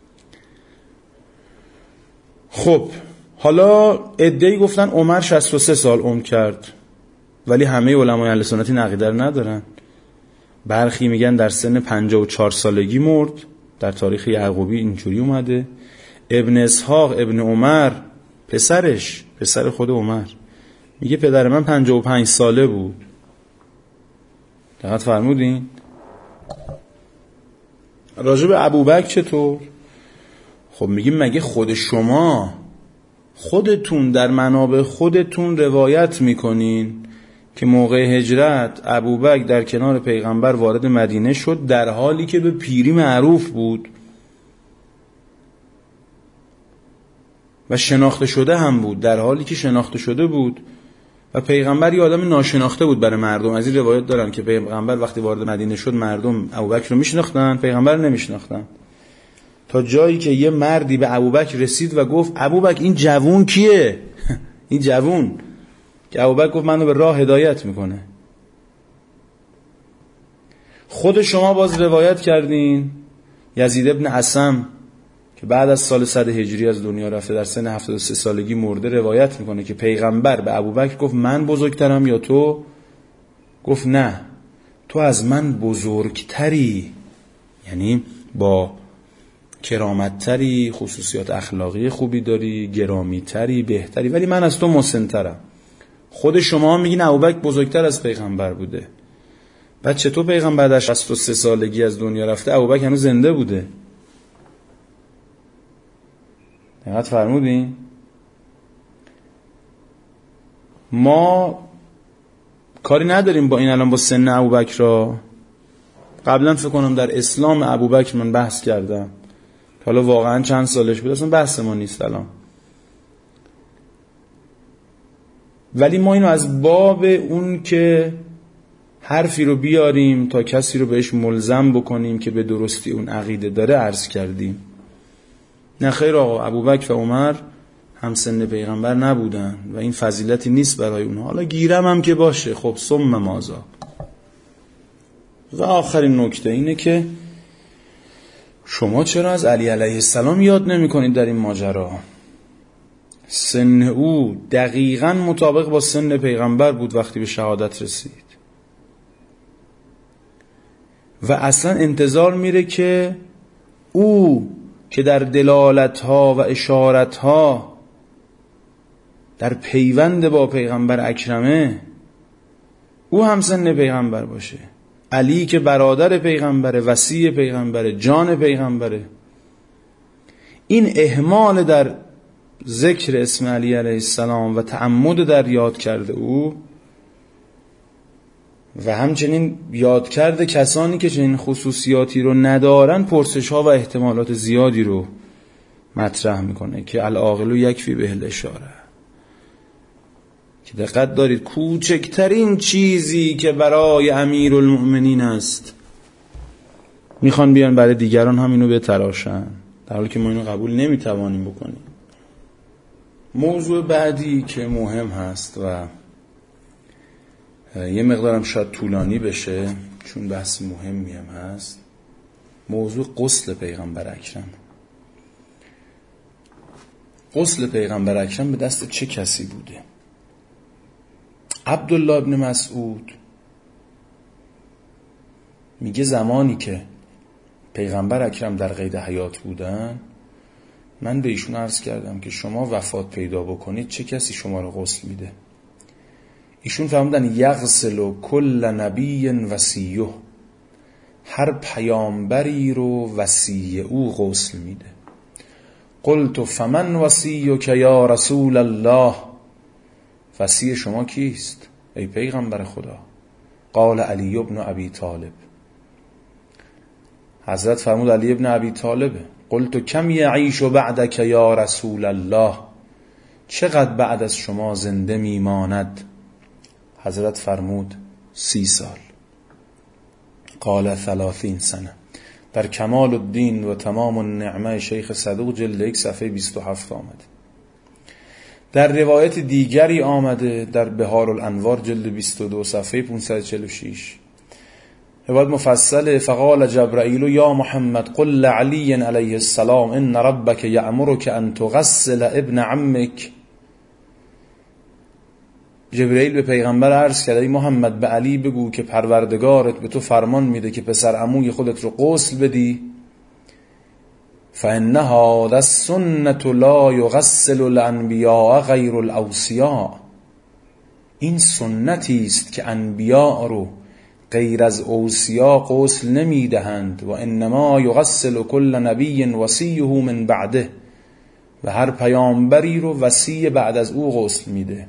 S1: خب حالا عده‌ای گفتن عمر شصت و سه سال عمر کرد، ولی همه علمای اهل سنت این عقیده رو ندارن. برخی میگن در سن پنجاه و چهار سالگی مرد، در تاریخ یعقوبی اینجوری اومده. ابن اسحاق ابن عمر پسرش، پسر خود عمر، میگه پدر من پنجاه و پنج ساله بود. دقت فرمودین؟ راجع به ابوبکر چطور؟ خب میگیم مگه خود شما خودتون در منابع خودتون روایت میکنین که موقع هجرت ابوبکر در کنار پیغمبر وارد مدینه شد در حالی که به پیری معروف بود و شناخته شده هم بود، در حالی که شناخته شده بود و پیغمبر یه آدم ناشناخته بود برای مردم. از این روایت دارن که پیغمبر وقتی وارد مدینه شد مردم ابوبکر رو میشناختن، پیغمبر نمیشناختن، تا جایی که یه مردی به ابوبکر رسید و گفت ابوبکر این جوون کیه؟ این جوون که ابوبکر گفت منو به راه هدایت میکنه. خود شما باز روایت کردین یزید ابن اسم که بعد از سال صد هجری از دنیا رفته، در سن هفتاد و سه سالگی مرده، روایت میکنه که پیغمبر به ابوبکر گفت من بزرگترم یا تو؟ گفت نه، تو از من بزرگتری، یعنی با کرامتتری، خصوصیات اخلاقی خوبی داری، گرامیتری، بهتری، ولی من از تو مسنترم. خود شما میگین ابوبکر بزرگتر از پیغمبر بوده. بعد چطور پیغمبر در شصت و سه سالگی از دنیا رفته ابوبکر هنوز زنده بوده؟ دقت فرمودین؟ ما کاری نداریم با این الان با سن ابوبکر را. قبلا فکر کنم در اسلام ابوبکر من بحث کردم، حالا واقعا چند سالش بود اصلا بحث ما نیست الان، ولی ما اینو از باب اون که حرفی رو بیاریم تا کسی رو بهش ملزم بکنیم که به درستی اون عقیده داره عرض کردیم. نه خیر آقا، ابوبکر و عمر هم سن پیغمبر نبودن و این فضیلتی نیست برای اونها. حالا گیرم هم که باشه، خب ثم ماذا. و آخرین نکته اینه که شما چرا از علی علیه السلام یاد نمی کنید در این ماجرا؟ سن او دقیقاً مطابق با سن پیغمبر بود وقتی به شهادت رسید و اصلا انتظار میره که او که در دلالتها و اشارتها در پیوند با پیغمبر اکرمه، او هم سن پیغمبر باشه. علی که برادر پیغمبره، وصی پیغمبره، جان پیغمبره. این اهمال در ذکر اسم علی علیه السلام و تعمد در یاد کرده او و همچنین یاد کرده کسانی که چنین خصوصیاتی رو ندارن، پرسش ها و احتمالات زیادی رو مطرح میکنه که العاقل یکفی به الاشاره. که دقت دارید کوچکترین چیزی که برای امیرالمؤمنین است میخوان بیان برای دیگران هم اینو بتراشن، در حالی که ما اینو قبول نمیتوانیم بکنیم. موضوع بعدی که مهم هست و یه مقدارم شاید طولانی بشه چون بحث مهمی هم هست، موضوع غسل پیغمبر اکرم. غسل پیغمبر اکرم به دست چه کسی بوده؟ عبدالله ابن مسعود میگه زمانی که پیغمبر اکرم در قید حیات بودن، من به ایشون عرض کردم که شما وفات پیدا بکنید چه کسی شما رو غسل میده؟ ایشون فرمودن یغسل کل نبی وصیه، هر پیامبری رو وصی او غسل میده. قلت فمن وصیک یا رسول الله، وصی شما کیست ای پیغمبر خدا؟ قال علی ابن ابی طالب، حضرت فرمود علی ابن ابی طالبه. قلت کم یعیش بعدک یا رسول الله، چقدر بعد از شما زنده میماند؟ حضرت فرمود سی سال. قال ثلاثین سنه. در کمال الدین و تمام النعمه شیخ صدوق جلد یک صفحه بیست و هفت آمده. در روایت دیگری آمده در بهار الانوار جلد بیست و دو صفحه پانصد و چهل و شش، روایت مفصله. فقال جبرائیل یا محمد قل لعلی علیه السلام ان ربک یأمرک ان تغسل ابن عمک. جبرائیل به پیغمبر عرض کرد ای محمد به علی بگو که پروردگارت به تو فرمان میده که پسر عموی خودت رو غسل بدی. فانها السنة لا یغسل الانبیاء غیر الاوصیاء، این سنتی است که انبیاء رو غیر از اوصیا غسل نمیدهند و انما یغسل کل نبی وصیه من بعده، و هر پیامبری رو وصی بعد از او غسل میده.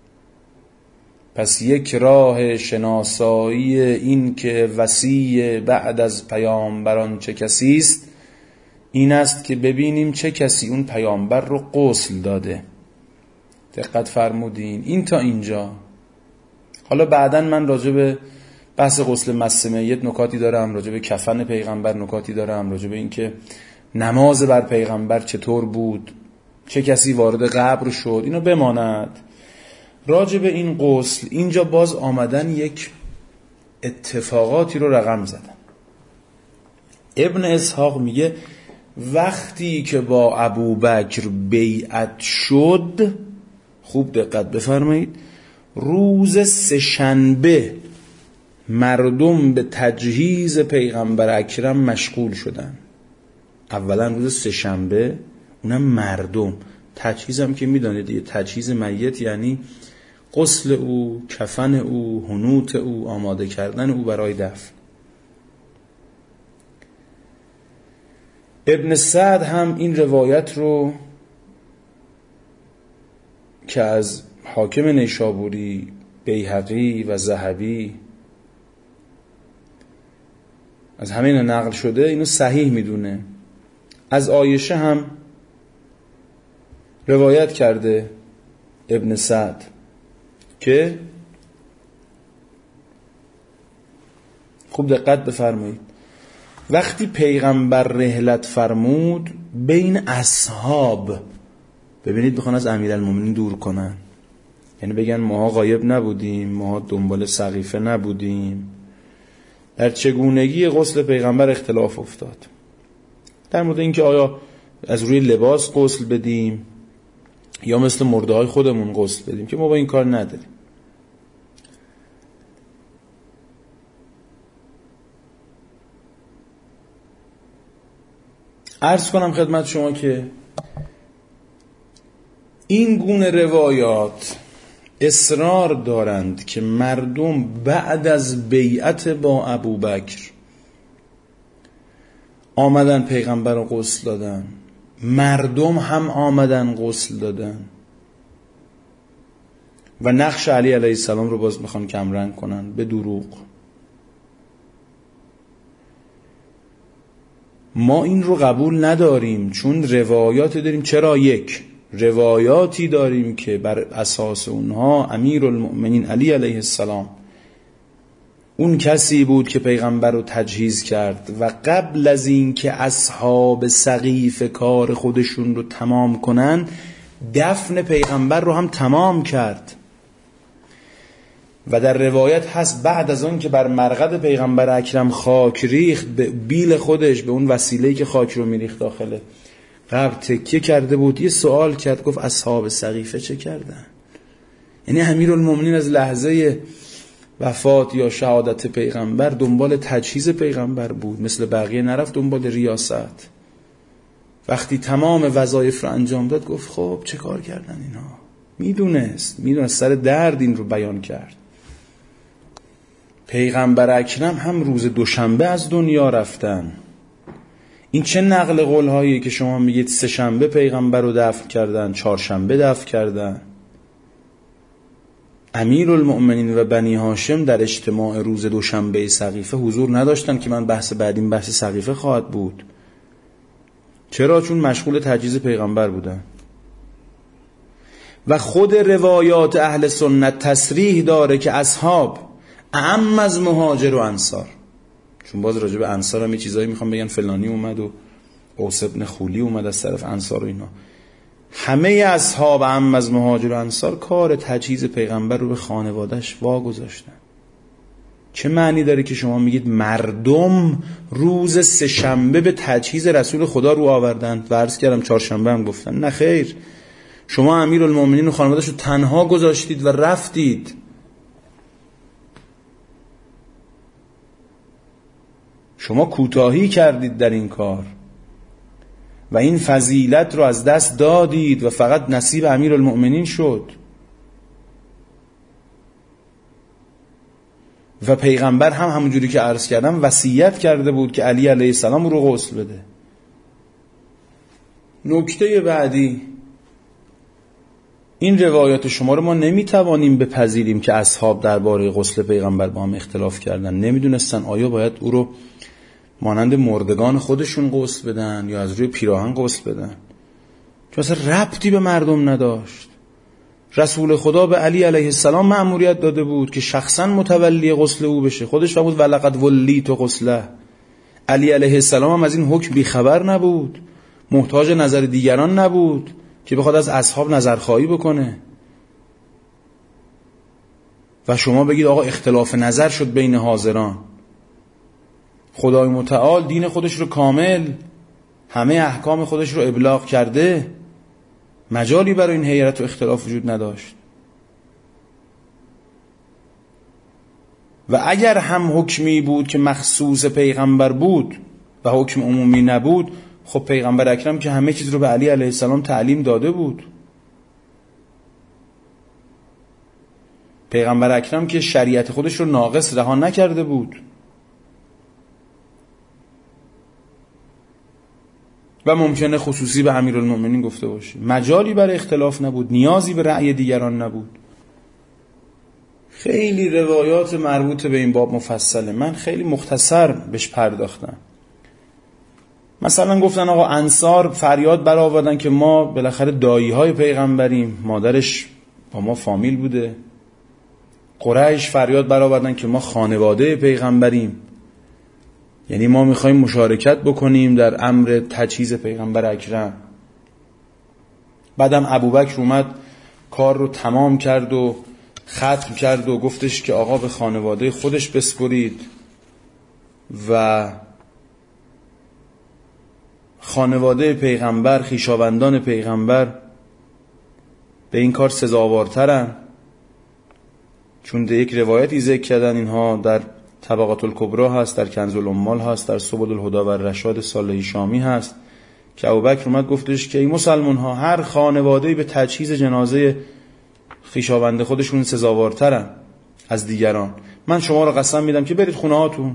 S1: پس یک راه شناسایی این که وصی بعد از پیامبران چه کسی است این است که ببینیم چه کسی اون پیامبر رو غسل داده. دقت فرمودین؟ این تا اینجا. حالا بعداً من راجع به بحث غسل مس میت نکاتی دارم، راجع به کفن پیغمبر نکاتی دارم، راجع به این که نماز بر پیغمبر چطور بود، چه کسی وارد قبر شد، اینو بماند. راجع به این غسل اینجا باز آمدن یک اتفاقاتی رو رقم زدن. ابن اسحاق میگه وقتی که با ابوبکر بیعت شد، خوب دقت بفرمایید، روز سه‌شنبه مردم به تجهیز پیغمبر اکرم مشغول شدن. اولا روز سه‌شنبه، اونم مردم. تجهیزم که میدانید دیگه، تجهیز میت یعنی غسل او، کفن او، حنوط او، آماده کردن او برای دفن. ابن سعد هم این روایت رو که از حاکم نیشابوری، بیهقی و ذهبی از همین نقل شده، اینو صحیح میدونه. از عایشه هم روایت کرده ابن سعد که خوب دقت بفرمایید، وقتی پیغمبر رحلت فرمود بین اصحاب، ببینید بخوان از امیرالمومنین دور کنن، یعنی بگن ماها غایب نبودیم، ماها دنبال سقیفه نبودیم. در چگونگی غسل پیغمبر اختلاف افتاد در مورد اینکه آیا از روی لباس غسل بدیم یا مثل مرده‌های خودمون غسل بدیم، که ما با این کار نداریم. عرض کنم خدمت شما که این گونه روایات اصرار دارند که مردم بعد از بیعت با ابوبکر آمدن پیغمبر رو غسل دادن، مردم هم آمدن غسل دادن و نقش علی علیه السلام رو باز میخوان کمرنگ کنن به دروغ. ما این رو قبول نداریم، چون روایات داریم. چرا؟ یک، روایاتی داریم که بر اساس اونها امیرالمؤمنین علی علیه السلام اون کسی بود که پیغمبر رو تجهیز کرد و قبل از این که اصحاب سقیفه کار خودشون رو تمام کنن دفن پیغمبر رو هم تمام کرد. و در روایت هست بعد از اون که بر مرقد پیغمبر اکرم خاک ریخت، به بیل خودش، به اون وسیله‌ای که خاک رو میریخت داخل قبر تکیه کرده بود، یه سوال کرد، گفت اصحاب سقیفه چه کردن؟ یعنی امیرالمومنین از لحظه وفات یا شهادت پیغمبر دنبال تجهیز پیغمبر بود، مثل بقیه نرفت دنبال ریاست. وقتی تمام وظایف رو انجام داد گفت خب چه کار کردن اینا؟ میدونست میدونست سر درد این رو بیان کرد. پیغمبر اکرم هم روز دوشنبه از دنیا رفتن. این چه نقل قول هایی که شما میگید سه شنبه پیغمبر رو دفن کردن، چهارشنبه دفن کردن؟ امیرالمؤمنین و بنی هاشم در اجتماع روز دوشنبه سقیفه حضور نداشتن که من بحث بعدیم بحث سقیفه خواهد بود. چرا؟ چون مشغول تجهیز پیغمبر بودن. و خود روایات اهل سنت تصریح داره که اصحاب اعم از مهاجر و انصار، چون باز راجع به انصار هم یه چیزایی میخوام بگن، فلانی اومد و اوس ابن خولی اومد از طرف انصار و اینا، همه اصحاب اعم از مهاجر و انصار کار تجهیز پیغمبر رو به خانوادهش واگذاشتن. چه معنی داره که شما میگید مردم روز سه شنبه به تجهیز رسول خدا رو آوردن و عرض کردم چهارشنبه هم گفتن؟ نه خیر، شما امیرالمومنین و خانواده‌اش رو تنها گذاشتید و رفتید. شما کوتاهی کردید در این کار و این فضیلت رو از دست دادید و فقط نصیب امیرالمؤمنین شد. و پیغمبر هم همونجوری که عرض کردم وصیت کرده بود که علی علیه السلام رو غسل بده. نکته بعدی، این روایات شما رو ما نمیتوانیم بپذیریم که اصحاب درباره غسل پیغمبر با هم اختلاف کردن، نمیدونستن آیا باید او رو مانند مردگان خودشون غسل بدن یا از روی پیراهن غسل بدن، چون اصلا ربطی به مردم نداشت. رسول خدا به علی علیه السلام مأموریت داده بود که شخصا متولی غسل او بشه. خودش فرمود ولقد ولیت غسله. علی علیه السلام هم از این حکم بیخبر نبود، محتاج نظر دیگران نبود که بخواد از اصحاب نظرخواهی بکنه. و شما بگید آقا اختلاف نظر شد بین حاضران. خدای متعال دین خودش رو کامل، همه احکام خودش رو ابلاغ کرده، مجالی برای این حیرت و اختلاف وجود نداشت. و اگر هم حکمی بود که مخصوص پیغمبر بود و حکم عمومی نبود، خب پیغمبر اکرم که همه چیز رو به علی علیه السلام تعلیم داده بود. پیغمبر اکرم که شریعت خودش رو ناقص رها نکرده بود. و ممکنه خصوصی به امیرالمومنین گفته باشه. مجالی برای اختلاف نبود، نیازی به رأی دیگران نبود. خیلی روایات مربوط به این باب مفصله، من خیلی مختصر بهش پرداختم. مثلا گفتن آقا انصار فریاد برآوردن که ما بالاخره دایی های پیغمبریم، مادرش با ما فامیل بوده. قریش فریاد برآوردن که ما خانواده پیغمبریم، یعنی ما میخوایم مشارکت بکنیم در امر تجهیز پیغمبر اکرم. بعدم ابوبکر اومد کار رو تمام کرد و ختم کرد و گفتش که آقا به خانواده خودش بسپرید و خانواده پیغمبر، خویشاوندان پیغمبر به این کار سزاوارترن، چون در یک روایتی ذکر کردن اینها در طبقات الکبری هست، در کنز الاموال هست، در سبل الهدی و رشاد صالحی شامی هست که ابوبکر اومد گفتش که این مسلمان ها هر خانواده‌ای به تجهیز جنازه خویشاوند خودشون سزاوارترن از دیگران. من شما را قسم میدم که برید خونه هاتون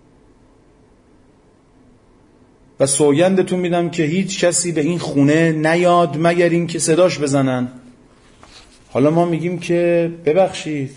S1: و سوگندتون میدم که هیچ کسی به این خونه نیاد مگر این که صداش بزنن. حالا ما میگیم که ببخشید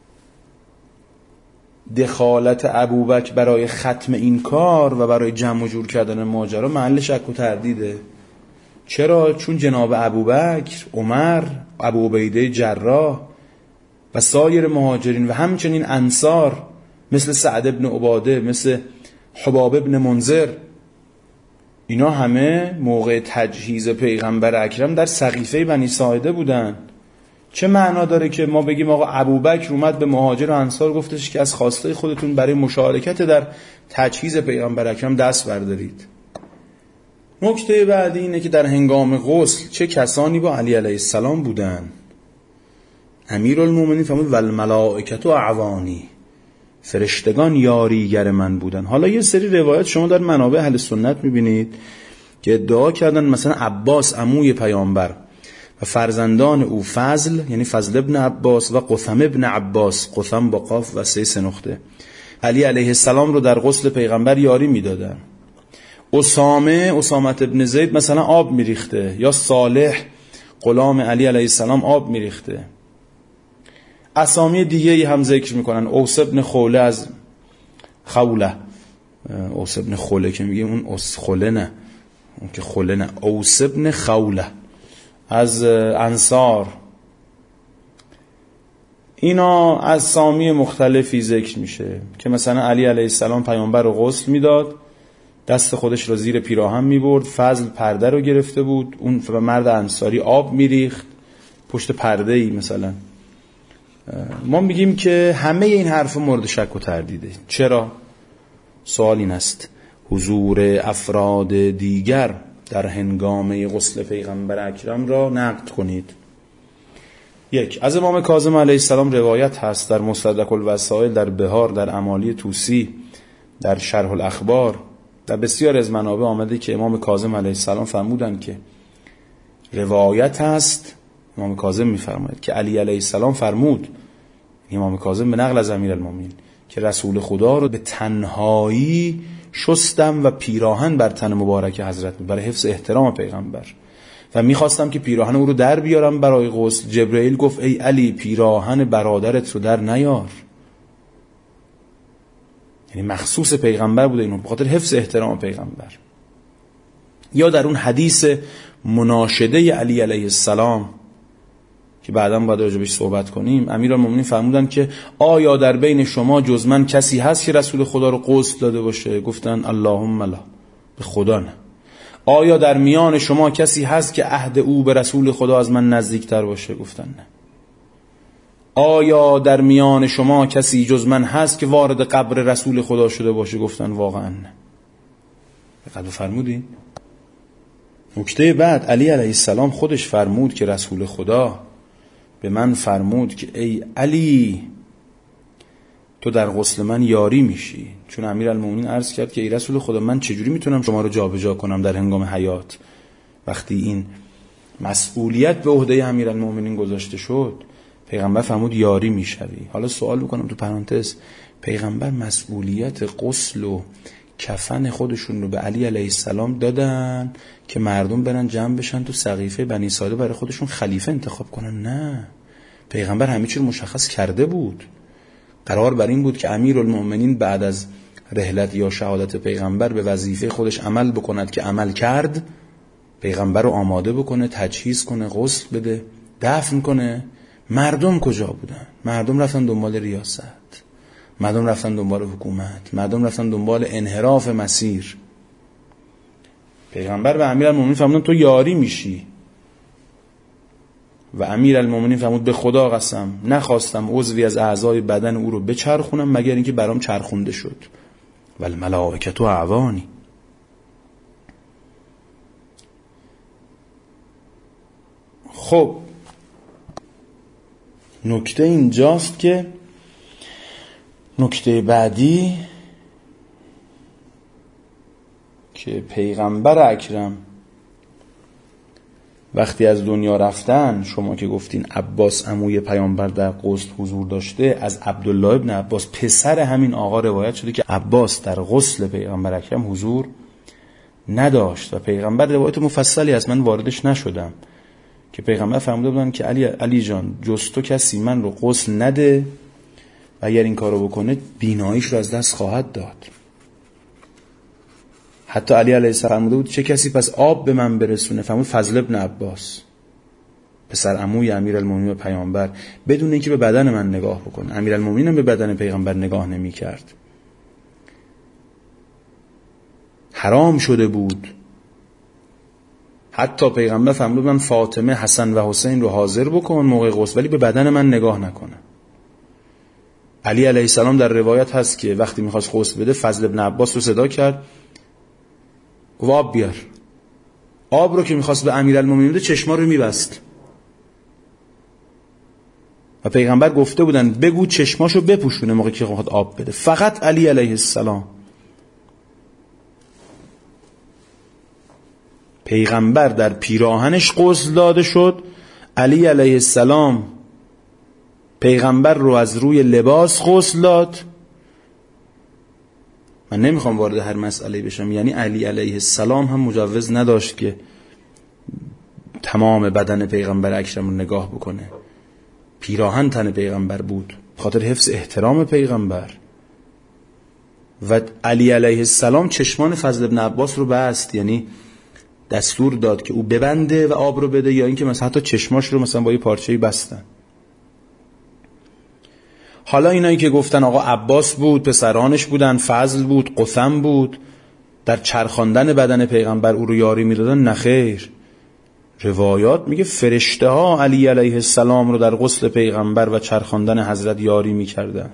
S1: دخالت ابوبکر برای ختم این کار و برای جمع و جور کردن ماجرا محل شک و تردیده. چرا؟ چون جناب ابوبکر، عمر، ابو عبیده جراح و سایر مهاجرین و همچنین انصار مثل سعد ابن عباده، مثل حباب ابن منذر، اینا همه موقع تجهیز پیغمبر اکرم در سقیفه بنی ساعده بودن. چه معنا داره که ما بگیم آقا ابوبکر اومد به مهاجر و انصار گفتش که از خواسته خودتون برای مشارکت در تجهیز پیغمبر اکرم دست بردارید؟ نکته بعدی اینه که در هنگام غسل چه کسانی با علی علیه السلام بودن. امیرالمومنین فرمود والملائکة اعوانی، فرشتگان یاریگر من بودن. حالا یه سری روایت شما در منابع اهل سنت میبینید که ادعا کردن مثلا عباس عموی پیامبر و فرزندان او فضل، یعنی فضل ابن عباس و قثم ابن عباس، قثم با قاف و سه سه نقطه، علی علیه السلام رو در غسل پیغمبر یاری میدادن. اسامه اسامه ابن زید مثلا آب میریخته، یا صالح غلام علی علیه السلام آب میریخته. اسامی دیگه هم ذکر میکنن، اوس ابن خوله از خوله، اوس ابن خوله که میگیم اون اوس خوله نه، اون که خوله نه، اوس ابن خوله از انصار. اینا از اسامی مختلفی ذکر میشه که مثلا علی علیه السلام پیامبر رو غسل میداد، دست خودش رو زیر پیراهن میبرد، فضل پرده رو گرفته بود، اون مرد انصاری آب میریخت پشت پرده ای مثلا. ما میگیم که همه این حرف مورد شک و تردیده. چرا؟ سوال این است حضور افراد دیگر در هنگام غسل پیغمبر اکرم را نقد کنید. یک، از امام کاظم علیه السلام روایت هست در مستدرک الوسائل، در بهار، در امالی طوسی، در شرح الاخبار، در بسیار از منابع آمده که امام کاظم علیه السلام فرمودند که روایت هست، امام کاظم میفرماید که علی علیه السلام فرمود، امام کاظم به نقل از امیرالمومنین، که رسول خدا رو به تنهایی شستم و پیراهن بر تن مبارک حضرت بود برای حفظ احترام پیغمبر و میخواستم که پیراهن او رو در بیارم برای غسل. جبرئیل گفت ای علی پیراهن برادرت رو در نیار. یعنی مخصوص پیغمبر بوده اینو، به خاطر حفظ احترام پیغمبر. یا در اون حدیث مناشده علی علیه السلام که بعداً باید راجبش صحبت کنیم، امیرالمومنین فرمودن که آیا در بین شما جز من کسی هست که رسول خدا رو غسل داده باشه؟ گفتن اللهم لا، به خدا نه. آیا در میان شما کسی هست که عهد او به رسول خدا از من نزدیکتر باشه؟ گفتن نه. آیا در میان شما کسی جز من هست که وارد قبر رسول خدا شده باشه؟ گفتن واقعا نه. قد فرمودین؟ نکته بعد علی علیه السلام خودش فرمود که رسول خدا به من فرمود که ای علی تو در غسل من یاری میشی. چون امیرالمومنین عرض کرد که ای رسول خدا من چجوری میتونم شما رو جابجا کنم در هنگام حیات وقتی این مسئولیت به عهده امیرالمومنین گذاشته شد؟ پیغمبر فرمود یاری میشوی. حالا سوال بکنم تو پرانتز، پیغمبر مسئولیت غسل و کفن خودشون رو به علی علیه السلام دادن که مردم برن جمع بشن تو سقیفه بنی ساده برای خودشون خلیفه انتخاب کنن؟ نه، پیغمبر همه چی رو مشخص کرده بود. قرار بر این بود که امیرالمؤمنین بعد از رحلت یا شهادت پیغمبر به وظیفه خودش عمل بکند که عمل کرد، پیغمبر رو آماده بکنه، تجهیز کنه، غسل بده، دفن کنه. مردم کجا بودن؟ مردم رفتن دنبال ریاست، مردم رفتن دنبال حکومت، مردم رفتن دنبال انحراف مسیر. پیغمبر به امیرالمومنین فرمودن تو یاری میشی و امیرالمومنین فرمود به خدا قسم نخواستم عضوی از اعضای بدن او رو بچرخونم مگر اینکه برام چرخونده شد. والملائکه اعوانی. خب نکته اینجاست که نکته بعدی که پیغمبر اکرم وقتی از دنیا رفتن، شما که گفتین عباس عموی پیامبر در غسل حضور داشته، از عبدالله ابن عباس پسر همین آقا روایت شده که عباس در غسل پیغمبر اکرم حضور نداشت و پیغمبر روایت مفصلی است، من واردش نشدم، که پیغمبر فرموده بودن که علی علی جان جز تو کسی من رو غسل نده و اگر این کارو بکنه بیناییش رو از دست خواهد داد. حتی علی علیه السلام فرموده بود چه کسی پس آب به من برسونه؟ فرمود فضل ابن عباس پسر عموی امیرالمومنین و پیامبر، بدون اینکه به بدن من نگاه بکنه. امیرالمومنین به بدن پیغمبر نگاه نمی کرد. حرام شده بود. حتی پیغمبر فرمود من فاطمه، حسن و حسین رو حاضر بکن موقع غسل ولی به بدن من نگاه نکنه. علی علیه السلام در روایت هست که وقتی میخواست غسل بده فضل ابن عباس رو صدا کرد، گفت آب بیار. آب رو که میخواست به امیرالمومنین بده چشما رو میبست و پیغمبر گفته بودن بگو چشماشو بپوشونه موقعی که میخواد آب بده. فقط علی علیه السلام. پیغمبر در پیراهنش غسل داده شد، علی علیه السلام پیغمبر رو از روی لباس غسل داد. من نمیخوام وارد هر مسئله بشم، یعنی علی علیه السلام هم مجوز نداشت که تمام بدن پیغمبر اکرم رو نگاه بکنه. پیراهن تن پیغمبر بود خاطر حفظ احترام پیغمبر. و علی علیه السلام چشمان فضل ابن عباس رو بست، یعنی دستور داد که او ببنده و آب رو بده، یا اینکه مثلا حتی چشماش رو مثلا با یه پارچه‌ای بستن. حالا اینایی که گفتن آقا عباس بود، پسرانش بودن، فضل بود، قثم بود، در چرخاندن بدن پیغمبر او رو یاری میدادن، نخیر. روایات میگه فرشته ها علی علیه السلام رو در غسل پیغمبر و چرخاندن حضرت یاری میکردن.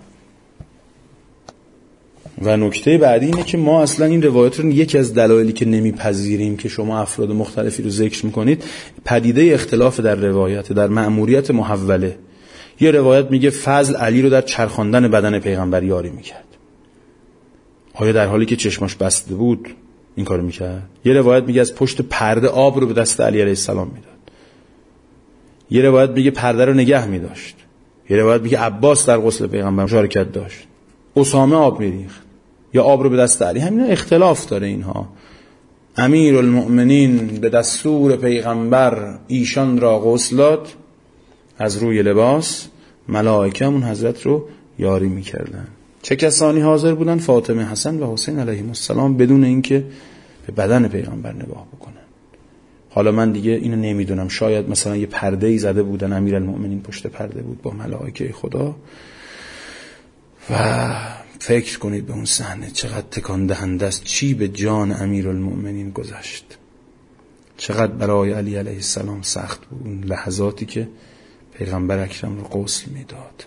S1: و نکته بعدی اینه که ما اصلا این روایات رو، یکی از دلایلی که نمیپذیریم که شما افراد مختلفی رو ذکر میکنید، پدیده اختلاف در روایت، در مأموریت محوله. یه روایت میگه فضل علی رو در چرخاندن بدن پیغمبر یاری میکرد. آیا در حالی که چشماش بسته بود این کارو میکرد؟ یه روایت میگه از پشت پرده آب رو به دست علی علیه السلام میداد. یه روایت میگه پرده رو نگه میداشت. یه روایت میگه عباس در غسل پیغمبر مشارکت داشت. اسامه آب میریخت یا آب رو به دست علی، همین اختلاف داره اینها. امیر المؤمنین به دستور پیغمبر ایشان را غسل داد، از روی لباس ملائکه همون حضرت رو یاری میکردن. چه کسانی حاضر بودن؟ فاطمه، حسن و حسین علیهم السلام، بدون اینکه به بدن پیغمبر نگاه بکنن. حالا من دیگه اینو نمیدونم، شاید مثلا یه پرده‌ای زده بودن، امیرالمؤمنین پشت پرده بود با ملائکه خدا و فکر کنید به اون صحنه چقدر تکان دهنده است، چی به جان امیرالمؤمنین گذشت، چقدر برای علی علیه السلام سخت بود اون لحظاتی که پیغمبر اکرم رو غسل میداد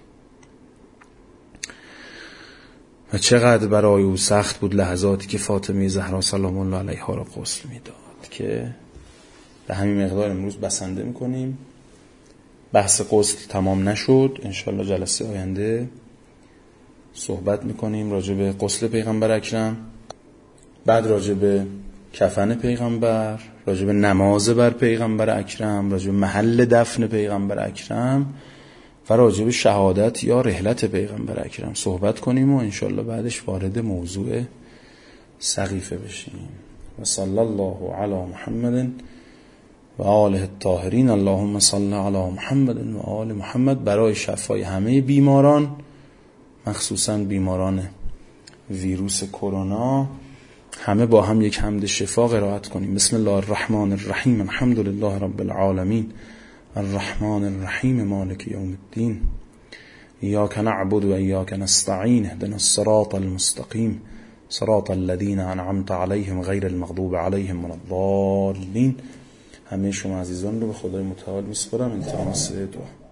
S1: و چقدر برای او سخت بود لحظاتی که فاطمه زهرا سلام الله علیها رو غسل میداد، که به همین مقدار امروز بسنده میکنیم. بحث غسل تمام نشد، انشالله جلسه آینده صحبت میکنیم راجع به غسل پیغمبر اکرم، بعد راجع به کفن پیغمبر، راجع به نماز بر پیغمبر اکرم، راجع به محل دفن پیغمبر اکرم و راجع به شهادت یا رحلت پیغمبر اکرم صحبت کنیم و انشالله بعدش وارد موضوع سقیفه بشیم. و صلی الله علی محمد و آله الطاهرین. اللهم صل علی محمد و آل محمد. برای شفای همه بیماران، مخصوصا بیماران ویروس کرونا، همه با هم یک حمد شفا قرائت کنیم. بسم الله الرحمن الرحیم، الحمد لله رب العالمین، الرحمن الرحیم، مالک یوم الدین، ایاک نعبد و ایاک نستعین، اهدنا الصراط المستقیم، صراط الذین انعمت علیهم غیر المغضوب علیهم ولا الضالین. همه شما عزیزان رو به خدای متعال میسپارم. التماس دعا.